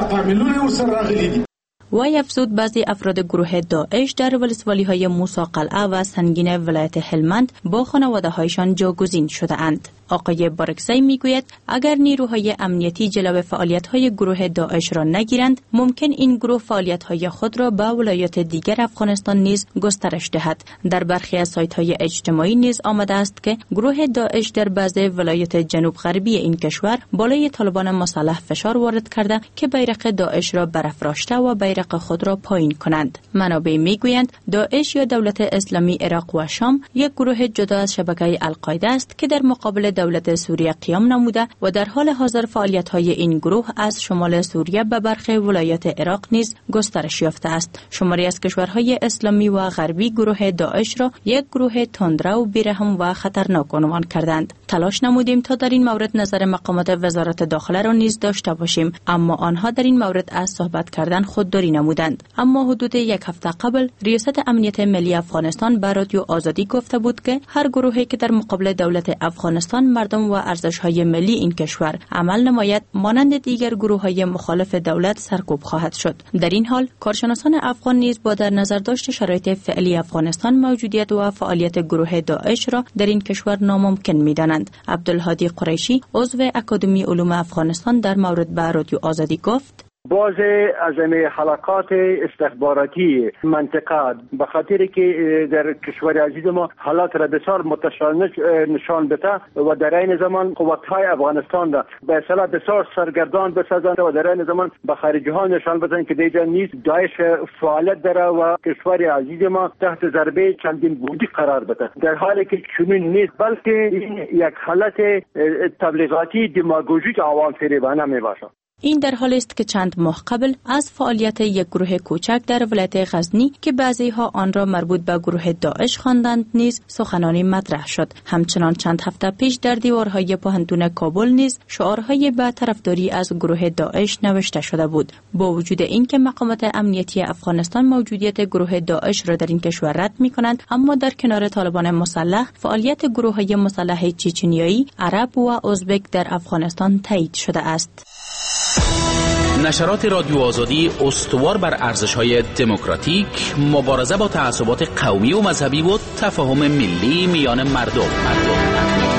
وی افزود بعضی افراد گروه داعش در ولسوالی‌های موسی قلعه و سنگین ولایت هلمند با خانواده‌هایشان جاگزین شده اند. آقای بارکزی میگوید اگر نیروهای امنیتی جلو فعالیت‌های گروه داعش را نگیرند، ممکن این گروه فعالیت‌های خود را به ولایات دیگر افغانستان نیز گسترش دهد. در برخی از سایت‌های اجتماعی نیز آمده است که گروه داعش در بعضی ولایات جنوب غربی این کشور بالای طالبان مسلح فشار وارد کرده که بیرق داعش را برافراشته و بیرق خود را پایین کنند. منابع میگویند داعش یا دولت اسلامی عراق و شام یک گروه جدا از شبکه القاعده است که در مقابل دولت سوریه قیام نموده و در حال حاضر فعالیت‌های این گروه از شمال سوریه به برخی ولایات عراق نیز گسترش یافته است. شماری از کشورهای اسلامی و غربی گروه داعش را یک گروه تندرو، بیرحم و خطرناک عنوان کردند. تلاش نمودیم تا در این مورد نظر مقامات وزارت داخله را نیز داشته باشیم، اما آنها در این مورد از صحبت کردن خودداری نمودند. اما حدود یک هفته قبل ریاست امنیت ملی افغانستان به رادیو آزادی گفته بود که هر گروهی که در مقابل دولت افغانستان، مردم و ارزش‌های ملی این کشور عمل نماید، مانند دیگر گروه‌های مخالف دولت سرکوب خواهد شد. در این حال کارشناسان افغان نیز با در نظر داشت شرایط فعلی افغانستان موجودیت و فعالیت گروه داعش را در این کشور ناممکن می‌دانند. عبدالهادی قریشی عضو اکادمی علوم افغانستان در مورد به رادیو آزادی گفت: باز از این حلقات استخباراتی منطقه به خاطر که در کشور عزیز ما حالات را بسیار متشابه نشان بده و در این زمان قوت‌های افغانستان را به اصطلاح بسیار سرگردان بسازند و در این زمان به خارجی ها نشان بدن که دیگر نیز داعش فعالیت داره و کشور عزیز ما تحت ضربه چندین بودی قرار بده، در حالی که چنین نیست، بلکه این یک حالت تبلیغاتی دماغوژیک عوام فریبانه میباشد. این در حالی است که چند ماه قبل از فعالیت یک گروه کوچک در ولایت غزنی که بعضی‌ها آن را مربوط به گروه داعش خواندند نیز سخنانی مطرح شد. همچنان چند هفته پیش در دیوارهای پوهنتون کابل نیز شعارهای به طرفداری از گروه داعش نوشته شده بود. با وجود اینکه مقامات امنیتی افغانستان موجودیت گروه داعش را در این کشور رد می‌کنند، اما در کنار طالبان مسلح فعالیت گروه‌های مسلح چچنیایی، عرب و ازبک در افغانستان تایید شده است. نشرات رادیو آزادی استوار بر ارزش‌های دموکراتیک، مبارزه با تعصبات قومی و مذهبی و تفاهم ملی میان مردم. مردم.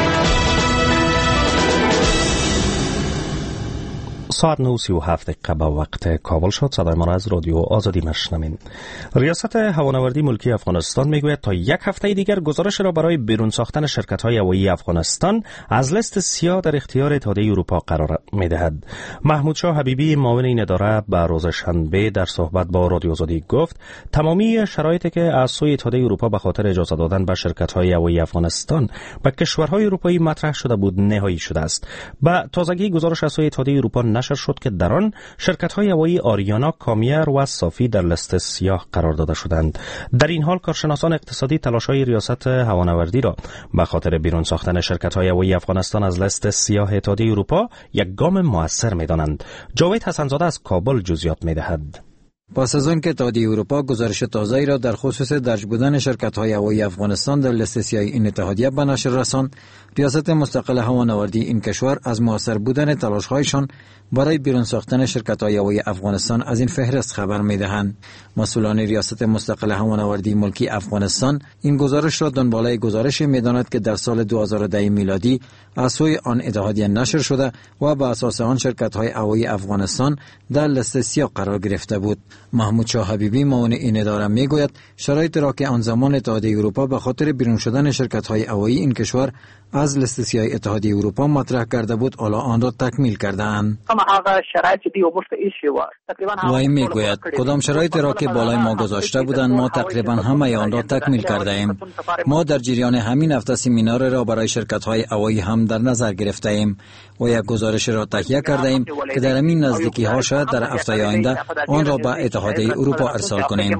ساعت نه و سی و هفت دقیقه به وقت کابل شد. صدای ما را از رادیو آزادی میشنوید. ریاست هوانوردی ملکی افغانستان میگوید تا یک هفته دیگر گزارش را برای بیرون ساختن شرکت‌های هوایی افغانستان از لیست سیاه در اختیار اتحادیه اروپا قرار میدهد. محمود شاه حبیبی معاون این اداره به روز شنبه در صحبت با رادیو آزادی گفت تمامی شرایطی که از سوی اتحادیه اروپا به خاطر اجازه دادن به شرکت‌های هوایی افغانستان به کشورهای اروپایی مطرح شده بود نهایی شده است. با تازگی گزارش از سوی اتحادیه اروپا نشر شد که در آن شرکت‌های هوایی آریانا، کامیر و صافی در لیست سیاه قرار داده شدند. در این حال کارشناسان اقتصادی تلاش‌های ریاست هوانوردی را به خاطر بیرون ساختن شرکت‌های هوایی افغانستان از لیست سیاه اتحادیه اروپا یک گام موثر می‌دانند. جاوید حسن‌زاده از کابل جزئیات می‌دهد. پس از آنکه اتحادیه اروپا گزارش تازه‌ای را در خصوص درج بودن شرکت‌های هوایی افغانستان در لیست سیاه این اتحادیه به نشر رساند، ریاست مستقل هوانوردی این کشور از موثر بودن تلاش‌هایشان برای بیرون ساختن شرکت‌های هوایی افغانستان از این فهرست خبر می‌دهند. مسئولان ریاست مستقل هوانوردی ملکی افغانستان این گزارش را دنباله گزارش می‌دانند که در سال دو هزار و ده میلادی از سوی آن اتحادیه نشر شده و بر اساس آن شرکت‌های هوایی افغانستان در لیست سیاه قرار گرفته بود. محمود شاه حبیبی معاون این اداره میگوید شرایط را که آن زمان اتحادیه اروپا به خاطر بیرون شدن شرکت‌های هوایی این کشور از لیست سیاه اتحادیه اروپا مطرح کرده بود، حالا آن را تکمیل کرده‌اند. وی میگوید کدام شرایط را که بالای ما گذاشته بودند ما تقریبا همه آن را تکمیل کرده ایم. ما در جریان همین هفته سمینار را برای شرکت‌های هوایی هم در نظر گرفته ایم و یک گزارش را تهیه کرده ایم که در این نزدیکی ها شاید در هفته آینده آن را به اتحادیه اروپا ارسال کنیم.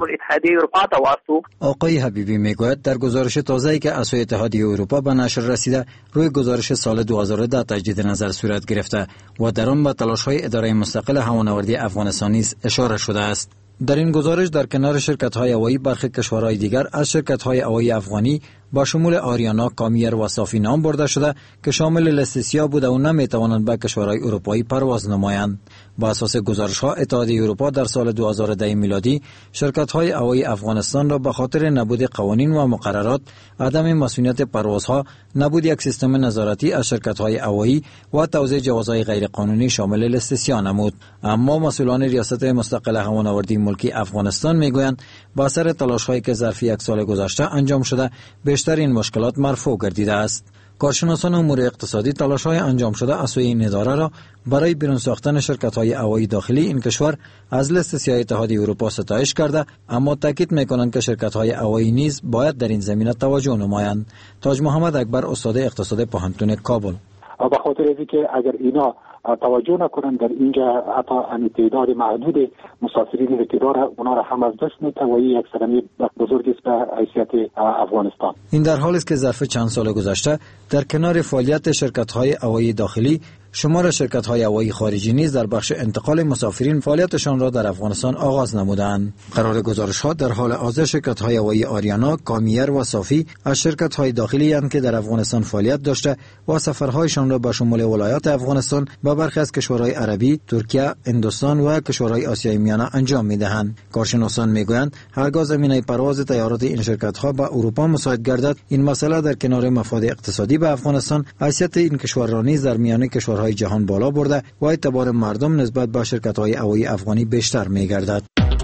آقای حبیبی میگوید در گزارش تازه‌ای که از سوی اتحادیه اروپا به نشر رسیده روی گزارش سال دو هزار و ده تجدید نظر صورت گرفته و در آن به تلاش‌های اداره مستقل هوانوردی افغانستان نیز اشاره شده است. در این گزارش در کنار شرکت‌های هوایی برخی کشورهای دیگر از شرکت‌های هوایی افغانی با شمول آریانا، کامیر و صافی نام برده شده که شامل لیست سیاه بوده و نمی‌توانند به کشورهای اروپایی پرواز نمایند. با اساس گزارش‌ها اتحادیه اروپا در سال دو هزار و ده میلادی شرکت‌های هوایی افغانستان را به خاطر نبود قوانین و مقررات، عدم مسئولیت پروازها، نبود یک سیستم نظارتی از شرکت‌های هوایی و توزیع جوازهای غیرقانونی شامل لیست سیاه نمود. اما مسئولان ریاست مستقل هوانوردی ملکی افغانستان میگویند با اثر تلاش‌هایی که ظرف یک سال گذشته انجام شده بیشتر این مشکلات مرفوع گردیده است. کارشناسان امور اقتصادی تلاش‌های انجام شده از سوی این اداره را برای بیرون ساختن شرکت‌های هوایی داخلی این کشور از لیست سیاه اتحادیه اروپا ستایش کرده، اما تاکید می‌کنند که شرکت‌های هوایی نیز باید در این زمینه توجه نمایند. تاج محمد اکبر، استاد اقتصاد پوهنتون کابل: به خاطر اینکه اگر اینا توجه نکنند در اینجا حتی ان تعداد محدود مسافرین که داره اونا را هم از دست میده و یک صدمه بزرگی است به حیثیت افغانستان. این در حالی است که ظرف چند سال گذشته در کنار فعالیت شرکت‌های هوایی داخلی شمار شرکت‌های هوایی خارجی نیز در بخش انتقال مسافرین فعالیتشان را در افغانستان آغاز نمودند. قرار گزارش‌ها در حال حاضر شرکت‌های هوایی آریانا، کامیر و صافی از شرکت‌های داخلی اند که در افغانستان فعالیت داشته و سفرهایشان را به شمول ولایات افغانستان به برخی از کشورهای عربی، ترکیه، هندوستان و کشورهای آسیای میانه انجام می‌دهند. کارشناسان می‌گویند هرگاه زمینه پرواز طیارات این شرکت‌ها به اروپا مساعد گردد، این مسئله در کنار مفاد اقتصادی به افغانستان حیثیت این کشور را نیز در میان کشورهای جهان بالا برده و اعتبار مردم نسبت به شرکت‌های هوایی افغانی بیشتر می‌گردد.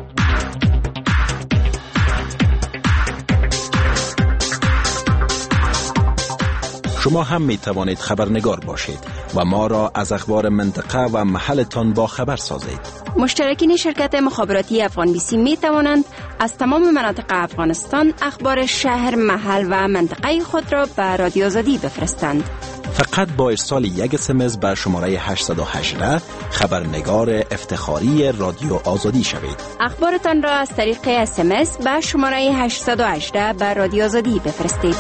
شما هم می توانید خبرنگار باشید و ما را از اخبار منطقه و محلتان با خبر سازید. مشترکین شرکت مخابراتی افغان بیسی می توانند از تمام مناطق افغانستان اخبار شهر، محل و منطقه خود را به رادیو آزادی بفرستند. فقط با ارسال یک اس ام اس به شماره هشت یک هشت خبرنگار افتخاری رادیو آزادی شوید. اخبارتان را از طریق اس ام اس به شماره هشت یک هشت به رادیو آزادی بفرستید.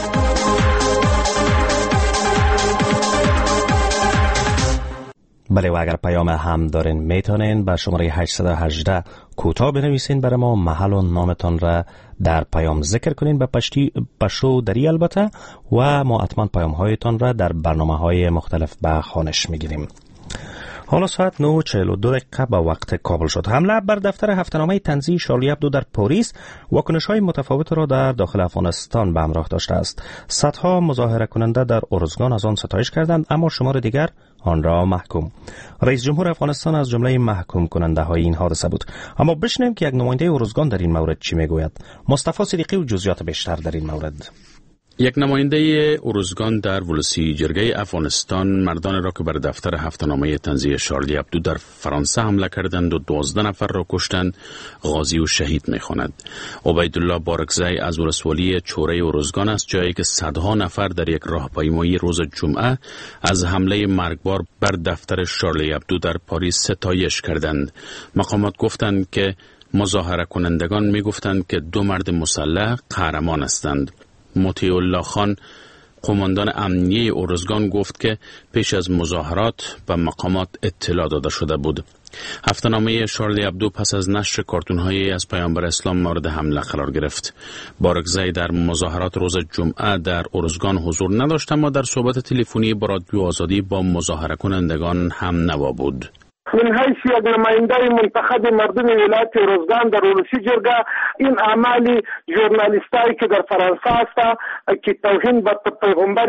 بله، و اگر پیام هم دارین میتونین به شماره هشت یک هشت کوتاه بنویسین برای ما، محل و نامتان را در پیام ذکر کنین به پشتی پشو دری البته، و ما حتما پیام هایتان را در برنامه های مختلف به خوانش میگیریم. حالا ساعت نه و چهل و دو دقیقه به وقت کابل شد. حمله بر دفتر هفته‌نامه تنزیه شارلی ابدو در پاریس واکنش‌های متفاوت را در داخل افغانستان به همراه داشته است. صدها مظاهره کننده در ارزگان از آن ستایش کردند، اما شمار دیگر آن را محکوم. رئیس جمهور افغانستان از جمله محکوم کننده های این حادثه بود. اما بشنویم که یک نماینده ارزگان در این مورد چی میگوید. مصطفی صدیقی و جزئیات بیشتر در این مورد. یک نماینده ارزگان در ولسی جرگه افغانستان مردان را که بر دفتر هفته‌نامه تنزیه شارلی ابدو در فرانسه حمله کردند و دوازده نفر را کشتند غازی و شهید می‌خواند. عبیدالله بارکزی از ولسوالی چوره ارزگان است، جایی که صدها نفر در یک راهپیمایی روز جمعه از حمله مرگبار بر دفتر شارلی ابدو در پاریس ستایش کردند. مقامات گفتند که مظاهره کنندگان می‌گفتند که دو مرد مسلح قهرمان هستند. مطیع الله خان، قماندان امنیه ارزگان، گفت که پیش از مظاهرات به مقامات اطلاع داده شده بود. هفته‌نامه شارلی ابدو پس از نشر کارتون‌هایی از پیامبر اسلام مورد حمله قرار گرفت. بارکزی در مظاهرات روز جمعه در ارزگان حضور نداشت، اما در صحبت تلفنی با رادیو آزادی با مظاهره کنندگان هم نوا بود. من حیث یک نماینده منتخب مردم ولایت ارزگان در ولسی جرگه این اعمال ژورنالیستایی که در فرانسه است که توهین به پیغمبر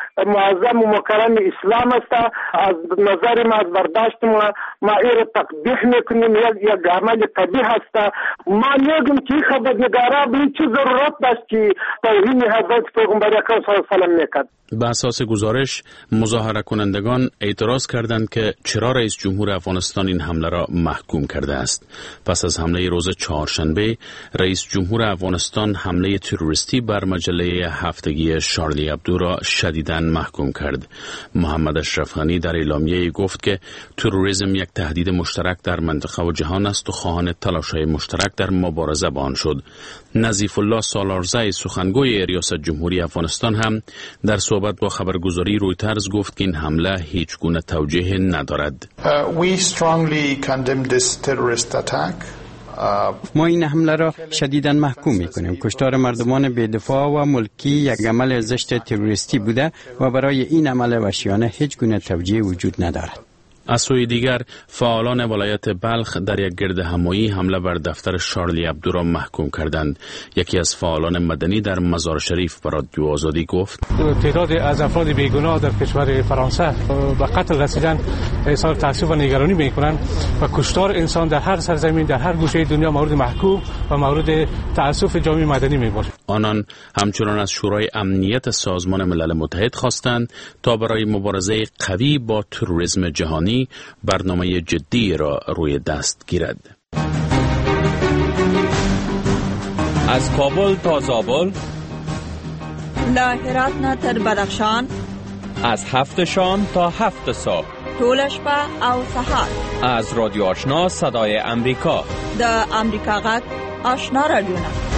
معظم و مکرم اسلام است، از نظر ما از برداشت ما ما ایر تقبیح میکنیم. یک یک عمل قبیح است. ما میگیم که خبرنگارا به چه ضرورت داشت که توهین حضرت پیغمبر اکرم صلی الله علیه و سلم میکرد. به اساس گزارش مظاهره کنندگان اعتراض کردند که چرا رئیس جمهور افغانستان این حمله را محکوم کرده است. پس از حمله روز چهارشنبه، رئیس جمهور افغانستان حمله تروریستی بر مجله هفتگی شارلی ابدو را شدیداً محکوم کرد. محمد اشرف غنی در اعلامیه گفت که تروریسم یک تهدید مشترک در منطقه و جهان است و خواهان تلاش‌های مشترک در مبارزه با آن شد. نظیف الله سالارزی، سخنگوی ریاست جمهوری افغانستان، هم در صحبت با خبرگزاری رویترز گفت که این حمله هیچ گونه توجیه ندارد. Uh, we strongly condemn this terrorist attack. ما این حمله را شدیداً محکوم می‌کنیم. کشتار مردمان بی‌دفاع و ملکی یک عمل زشت تروریستی بوده و برای این عمل وحشیانه هیچ گونه توجیه وجود ندارد. از سوی دیگر، فعالان ولایت بلخ در یک گردهمایی حمله بر دفتر شارلی ابدو را محکوم کردند. یکی از فعالان مدنی در مزار شریف به رادیو آزادی گفت: تعداد از افراد بیگناه در کشور فرانسه به قتل رسیدن اظهار تأسف و نگرانی می‌کنند و کشتار انسان در هر سرزمین در هر گوشه دنیا مورد محکوم و مورد تأسف جامعه مدنی میباشد. آنان همچنان از شورای امنیت سازمان ملل متحد خواستند تا برای مبارزه قوی با تروریسم جهانی برنامه جدی را روی دست گیرد. از کابل تا زابل، له هرات نه تر بدخشان، از هفت شام تا هفت صبح، ټول شپه او سهار، از رادیو آشنا صدای امریکا، د امریکا غږ آشنا رادیو.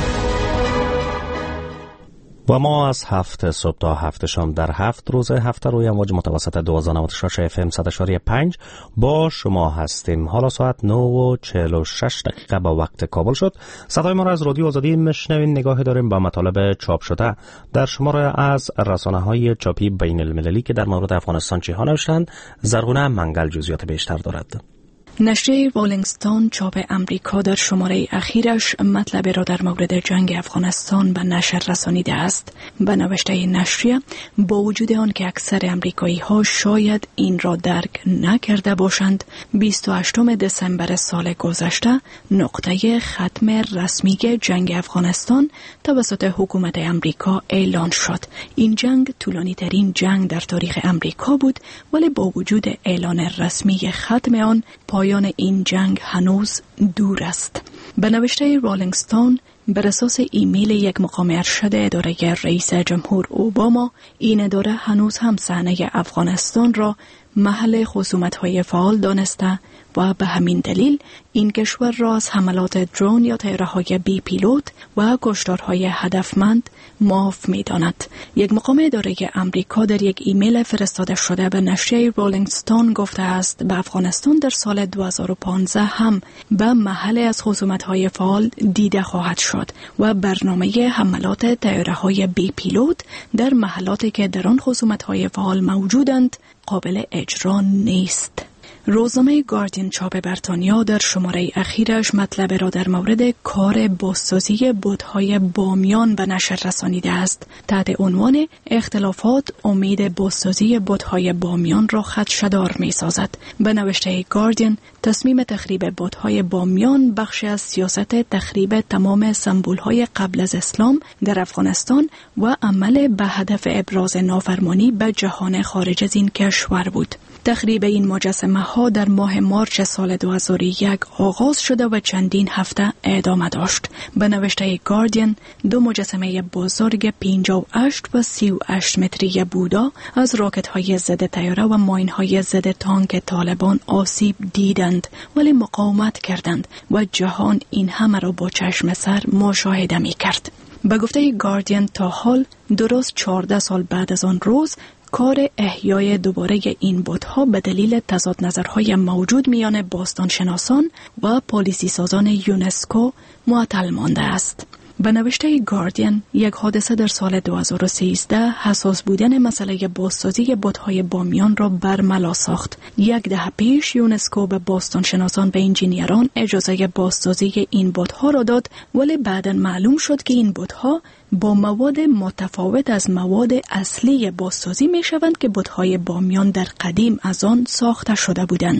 و ما از هفت صبح تا هفت شام در هفت روز هفته روی امواج متوسط دوازده و نود و شش اف ام صد و پنج با شما هستیم. حالا ساعت نه و چهل و شش دقیقه با وقت کابل شد. صدای ما را از رادیو آزادی میشنوین. نگاهی داریم با مطالب چاپ شده در شماره از رسانه‌های چاپی بین المللی که در مورد افغانستان چه ها نوشتند. زرغونه منگل جزئیات بیشتر دارد. نشریه رولینگ استون چاپ امریکا در شماره اخیرش مطلب را در مورد جنگ افغانستان به نشر رسانیده است. به نوشته نشریه، با وجود آن که اکثر امریکایی ها شاید این را درک نکرده باشند، بیست و هشتم دسامبر سال گذشته نقطه ختم رسمی جنگ افغانستان توسط حکومت امریکا اعلان شد. این جنگ طولانی ترین جنگ در تاریخ امریکا بود، ولی با وجود اعلان رسمی ختم آن، پایان این جنگ هنوز دور است. به نوشته رولینگ استون، بر اساس ایمیل یک مقام ارشد اداره رئیس جمهور اوباما، این اداره هنوز هم صحنه افغانستان را محل خصومت‌های فعال دانسته و به همین دلیل این کشور را از حملات درون یا طیاره‌های بی پیلوت و کشتارهای هدفمند معاف می‌داند. یک مقام اداره امریکا در یک ایمیل فرستاده شده به نشریه رولینگ استون گفته است به افغانستان در سال دو هزار و پانزده هم به محل از خصومت‌های فعال دیده خواهد شد و برنامه حملات طیاره‌های بی پیلوت در محلاتی که در آن خصومت‌های فعال موجودند قابل اجرا نیست. روزنامه گاردین چاپ بریتانیا در شماره اخیرش مطلب را در مورد کار بازسازی بت‌های بامیان به نشر رسانیده است. تحت عنوان اختلافات امید بازسازی بت‌های بامیان را خدشه‌دار می‌سازد. به نوشته گاردین، تصمیم تخریب بت‌های بامیان بخشی از سیاست تخریب تمام سمبول‌های قبل از اسلام در افغانستان و عمل به هدف ابراز نافرمانی به جهان خارج از این کشور بود. تخریب این مجسمه ها در ماه مارچ سال دو هزار و یک آغاز شده و چندین هفته ادامه داشت. به نوشته گاردین، دو مجسمه بزرگ پنجاه و هشت و سی و هشت متری بودا از راکت های ضد طیاره و ماین های ضد تانک طالبان آسیب دیدند، ولی مقاومت کردند و جهان این همه را با چشم سر مشاهده می کرد. به گفته گاردین، تا حال درست چهارده سال بعد از آن روز کار احیای دوباره این بت‌ها به دلیل تضاد نظرهای موجود میان باستانشناسان و پالیسی سازان یونسکو معطل مانده است. به نوشته گاردین، یک حادثه در سال دو هزار و سیزده حساس بودن مسئله بازسازی بت‌های بامیان را برملا ساخت. یک دهه پیش یونسکو به باستانشناسان و انجینیران اجازه بازسازی این بت‌ها را داد، ولی بعداً معلوم شد که این بت‌ها با مواد متفاوت از مواد اصلی بازسازی می شوند که بت‌های بامیان در قدیم از آن ساخته شده بودند.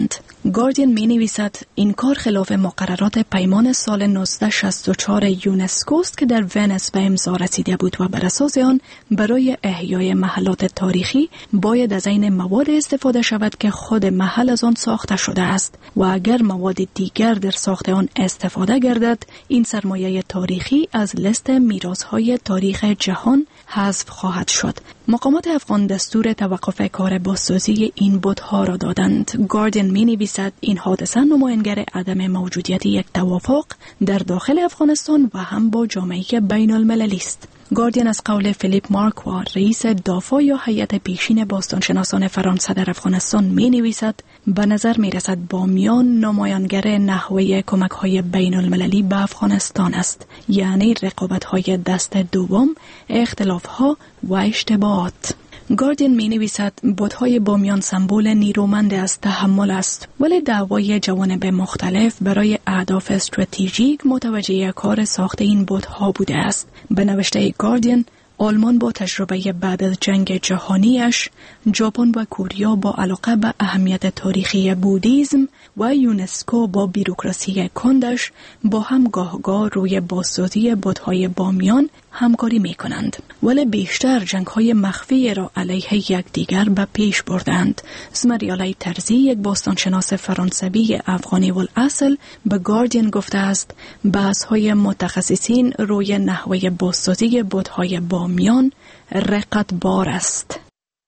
گاردین می نویسد این کار خلاف مقررات پیمان سال نوزده شصت و چهار یونسکو است که در ونس به امضا رسیده بود و بر اساس آن برای احیای محلات تاریخی باید از این مواد استفاده شود که خود محل از آن ساخته شده است و اگر مواد دیگر در ساخت آن استفاده گردد این سرمایه تاریخی از لیست میراث‌های تاریخ جهان حذف خواهد شد. مقامات افغان دستور توقف کار بازسازی این بت‌ها را دادند. گاردین می نویسد این حادثه نمایانگر عدم موجودیت یک توافق در داخل افغانستان و هم با جامعه بین المللی است. گاردین از قول فیلیپ مارکوا رئیس دافع یا هیئت پیشین باستانشناسان فرانسه در افغانستان می نویسد به نظر می رسد بامیان نمایانگر نحوه کمک های بین المللی به افغانستان است، یعنی رقابت های دست دوم، اختلاف ها و اشتباهات. گاردین می نویسد بت‌های بامیان سمبل نیرومند از تحمل است، ولی دعوای جوانب مختلف برای اهداف استراتژیک متوجه کار ساخت این بت‌ها بوده است. به نوشته گاردین، آلمان با تجربه بعد از جنگ جهانیش، ژاپن و کوریا با علاقه به اهمیت تاریخی بودیسم و یونسکو با بیروکراسی کندش با هم گاهگاه روی بازسازی بت‌های بامیان همکاری می کنند، ولی بیشتر جنگ‌های مخفی را علیه یکدیگر به پیش بردند. اسماعیل ترزی، یک باستانشناس فرانسوی افغانی الاصل، به گاردین گفته است بحث‌های متخصصین روی نحوه بازسازی بت‌های بامیان رقتبار است.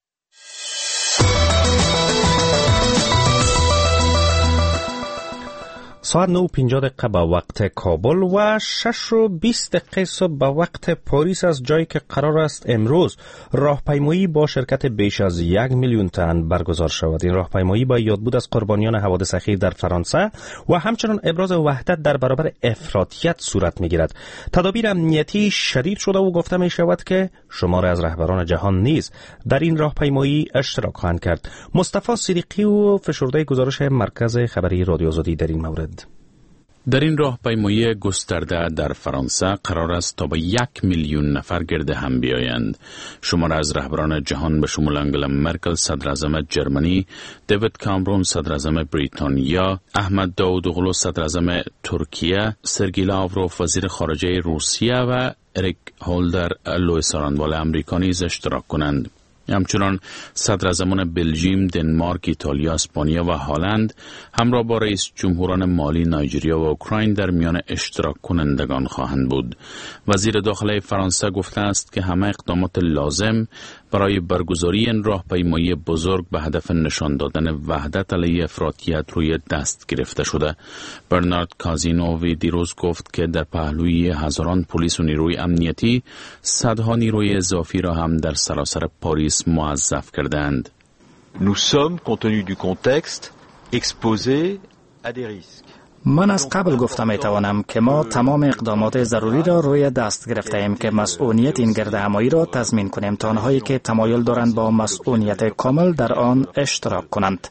ساعت نه و پنجاه دقیقه به وقت کابل و شش و بیست دقیقه صبح به وقت پاریس از جایی که قرار است امروز راهپیمایی با شرکت بیش از یک میلیون تن برگزار شود. این راهپیمایی با یادبود از قربانیان حوادث اخیر در فرانسه و همچنان ابراز وحدت در برابر افراطیت صورت میگیرد. تدابیر امنیتی شدید شده و گفته می شود که شمار از رهبران جهان نیز در این راهپیمایی اشتراک خواهند کرد. مصطفی صدیقی و فشرده گزارش مرکز خبری رادیو آزادی در این مورد. در این راهپیمایی گسترده در فرانسه قرار است تا به یک میلیون نفر گرد هم بیایند. شمار از رهبران جهان به شمول انگلا مرکل صدراعظم جرمنی، دیوید کامرون صدراعظم بریتانیا، احمد داوودوغلو صدراعظم ترکیه، سرگی لاوروف وزیر خارجه روسیه و اریک هولدر لوئیس آرانوال امریکا نیز اشتراک کنند. همچنان صدراعظمان بلژیم، دنمارک، ایتالیا، اسپانیا و هلند همراه با رئیس جمهوران مالی، نایجریا و اوکراین در میان اشتراک کنندگان خواهند بود. وزیر داخله فرانسه گفته است که همه اقدامات لازم برای برگزاری این راهپیمایی بزرگ به هدف نشان دادن وحدت علیه افراطیت روی دست گرفته شده. برنارد کازینووی دیروز گفت که در پهلوی هزاران پلیس و نیروی امنیتی صدها نیروی اضافی را هم در سراسر پاریس موظف کردند. Nous sommes, compte tenu du contexte, exposés à des risques. من از قبل گفته می توانم که ما تمام اقدامات ضروری را روی دست گرفته ایم که مسئولیت این گرد همایی را تضمین کنیم تا آنهایی که تمایل دارند با مسئولیت کامل در آن اشتراک کنند.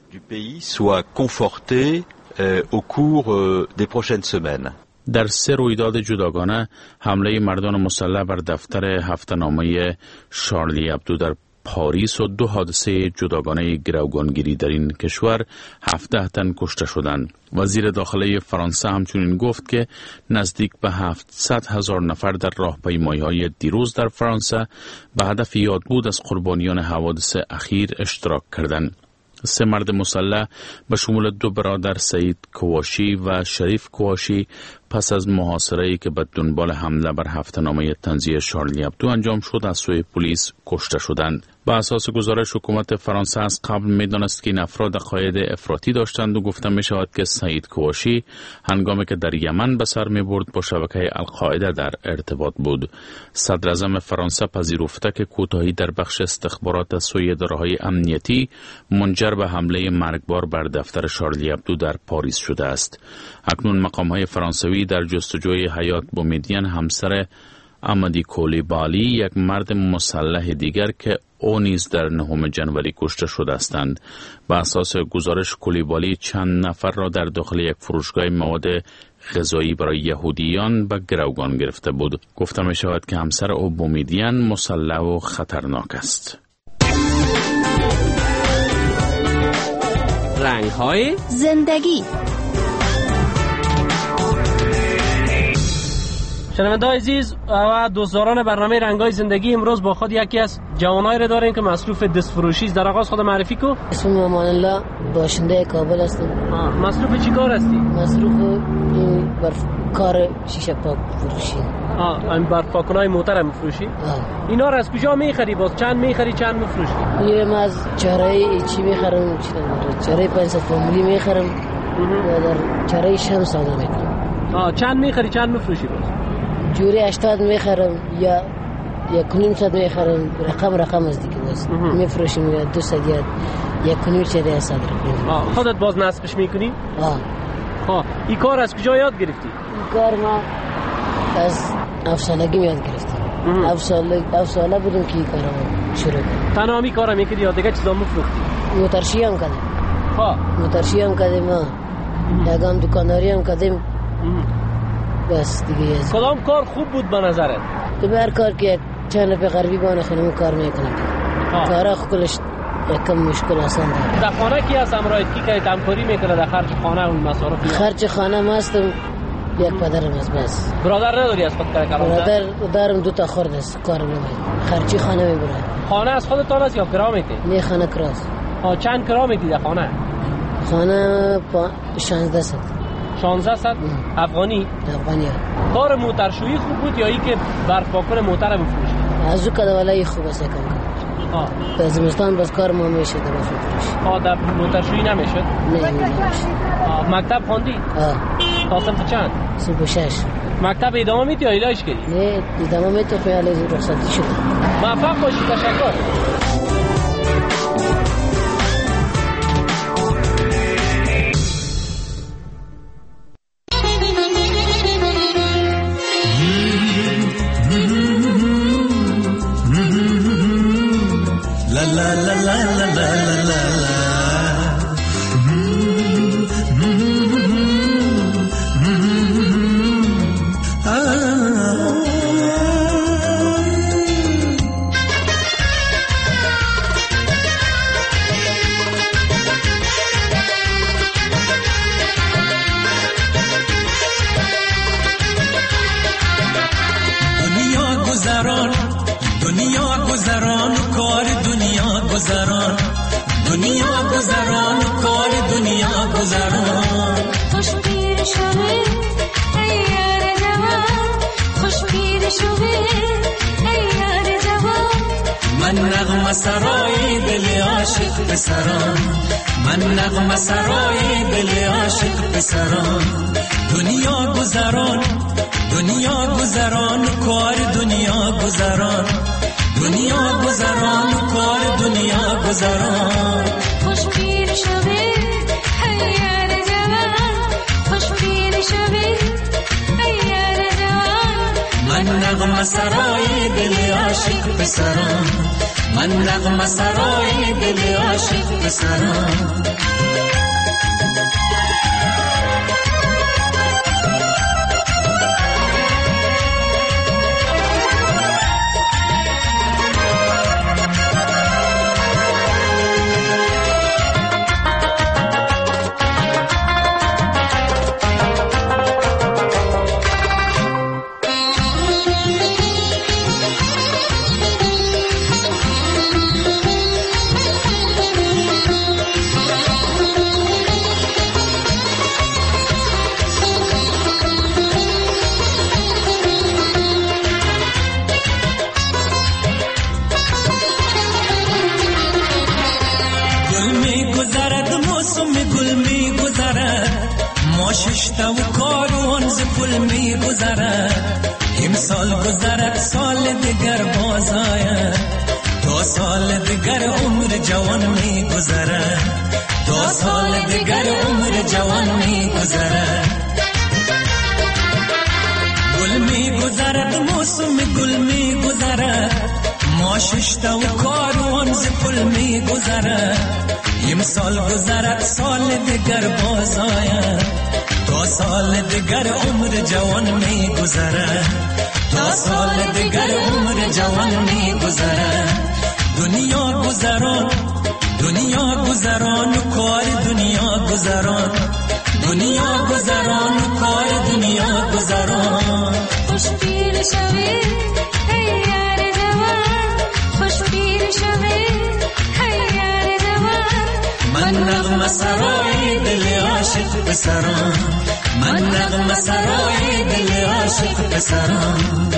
در سه رویداد جداگانه حمله مردان مسلح بر دفتر هفته‌نامه شارلی ابدو در پاریس و دو حادثه جداگانه گروگانگیری در این کشور هفده تن کشته شدند. وزیر داخله فرانسه همچنین گفت که نزدیک به هفتصد هزار نفر در راهپیمایی‌های دیروز در فرانسه به هدف یادبود از قربانیان حوادث اخیر اشتراک کردند. سه مرد مسلح به شمول دو برادر سعید کواشی و شریف کواشی پس از محاصره‌ای که به دنبال حمله بر هفته‌نامه طنزی شارلی ابدو انجام شد از سوی پلیس کشته شدند. با اساس گزارش حکومت فرانسه از قبل می‌دانست که این افراد عقاید افراطی داشتند و گفته می‌شود که سعید کواشی هنگامی که در یمن به سر می‌برد با شبکه القاعده در ارتباط بود. صدراعظم فرانسه پذیرفته که کوتاهی در بخش استخبارات از سوی اداره‌های امنیتی منجر به حمله مرگبار بر دفتر شارلی ابدو در پاریس شده است. اکنون مقام‌های فرانسوی در جستجوی حیات بومیدین همسر امادی کولیبالی یک مرد مسلح دیگر که او نیز در نهم جنوری کشته شده استند. به اساس گزارش کولیبالی چند نفر را در داخل یک فروشگاه مواد غذایی برای یهودیان به گروگان گرفته بود. گفته می شود که همسر او بومیدین مسلح و خطرناک است. رنگ‌های زندگی. شنونده‌های عزیز و دوستداران برنامه رنگ‌های زندگی، امروز با خود یکی از جوانایی را داریم که مصروف دست فروشی است. در آغاز خود معرفی کو. اسمم امان الله، باشنده کابل هستم. مصروف چی کار هستی؟ مصروف این برف کار شیشه پاک فروشی. آه این برف پاکنای موتر میفروشی؟ آه. اینا را از کجا میخری؟ باز چند میخری چند میفروشی؟ یه از چاره چی میخرم، چاره پنجصد فامیلی میخرم و در چاره شمس صادر میکنم. آه چند میخری چند میفروشی باز؟ جوری هشتاد میخرم یا یا کنیم صد میخرم، رقم رقم از دیگه باز میفروشیم یا دو صد یا یا کنیم چهره صد رقم. آه خودت باز نصبش میکنی؟ آه. ها این کار از کجا یاد گرفتی؟ این کار ما از هفت سالگی یاد گرفتم. هفت ساله هفت ساله بودم که این کارو شروع کردم. تنها می کارا میکردی یا دیگه چیزا میفروختی؟ موترشی هم کردم. ها موترشی هم کردم، ما یگام دکانداری هم کردم. بس دیگه از کدام کار خوب بود به نظرت؟ تو هر کار که چند نفر غریبی بانه خونم کار میکنم. کارا خودش یکم مشکل آسان داره. در خانه کی هست امرایت کی که همکاری میکنه در خرج خانه و مصارف؟ خرج خانه ما هستم یک پدرم است بس. برادر نداری از خود کار کنم؟ برادر دارم دو تا خرد است کار نمیکنه. خرچی خانه میبره. خانه از خودتان است یا کرا میدی؟ نه خانه کراست. ها چند کرا میدی در خانه؟ خانه شانزده صد. شانزده صد افغانی؟ افغانی. کار موترشویی خوب بود یا ای که برف پاکن موتر میفروشی؟ از او کده ولای خوب است کم کم. ها به زمستان بس کار ما میشه در فروشی. ها در موترشویی نمیشد؟ نه نمیشه. مکتب خواندی؟ ها. تا صنف چند؟ صنف شش. مکتب ادامه میدی یا ایلاش کردی؟ نه ادامه میدم خیال از رخصتی شد. موفق باشی، تشکر. La la la la la la la. دنیا گذران کار دنیا گذران خوش پیر شوه ای یار جوان خوش پیر شوه ای یار جوان من نغمه سرای دل عاشق پسران من نغمه سرای دل عاشق پسران دنیا گذران دنیا گذران کار دنیا گذران دنیا گذران کار دنیا گذران خوش پیر شوی ای یار جوان خوش پیر شوی ای یار جوان من نغمه سرای دل عاشق پسران من نغمه سرای دل عاشق پسران ششتا و کاروان ز پل می گذرد امسال گذرد سال دیگر باز آید تا سال دیگر عمر جوان می گذرد تا سال دیگر عمر جوان می گذرد گل می گذرد موسم گل می گذرد ما ششتا و کاروان ز پل می گذرد امسال گذرد سال دیگر باز آید تا سال دیگر عمر جوان می گذرد تا سال دیگر عمر جوان می گذرد دنیا گذران دنیا گذران و کار دنیا گذران دنیا گذران و کار دنیا گذران خوش پیر شوی ای یار جوان خوش پیر شوی ای یار جوان من نغمه سرای دل عاشق پسران من نغمه سرای دل عاشق پسران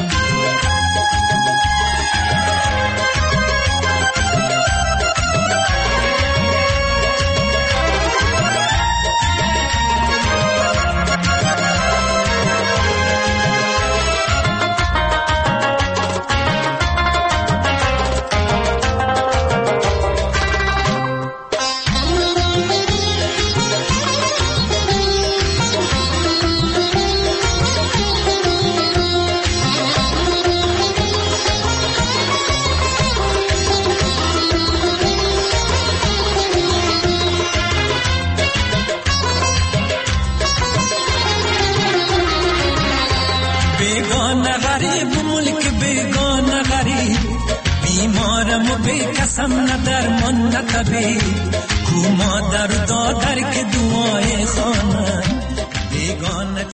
بیکسم نه درمان نه طبیب کو مادر دادر که دعای خانه بیگانه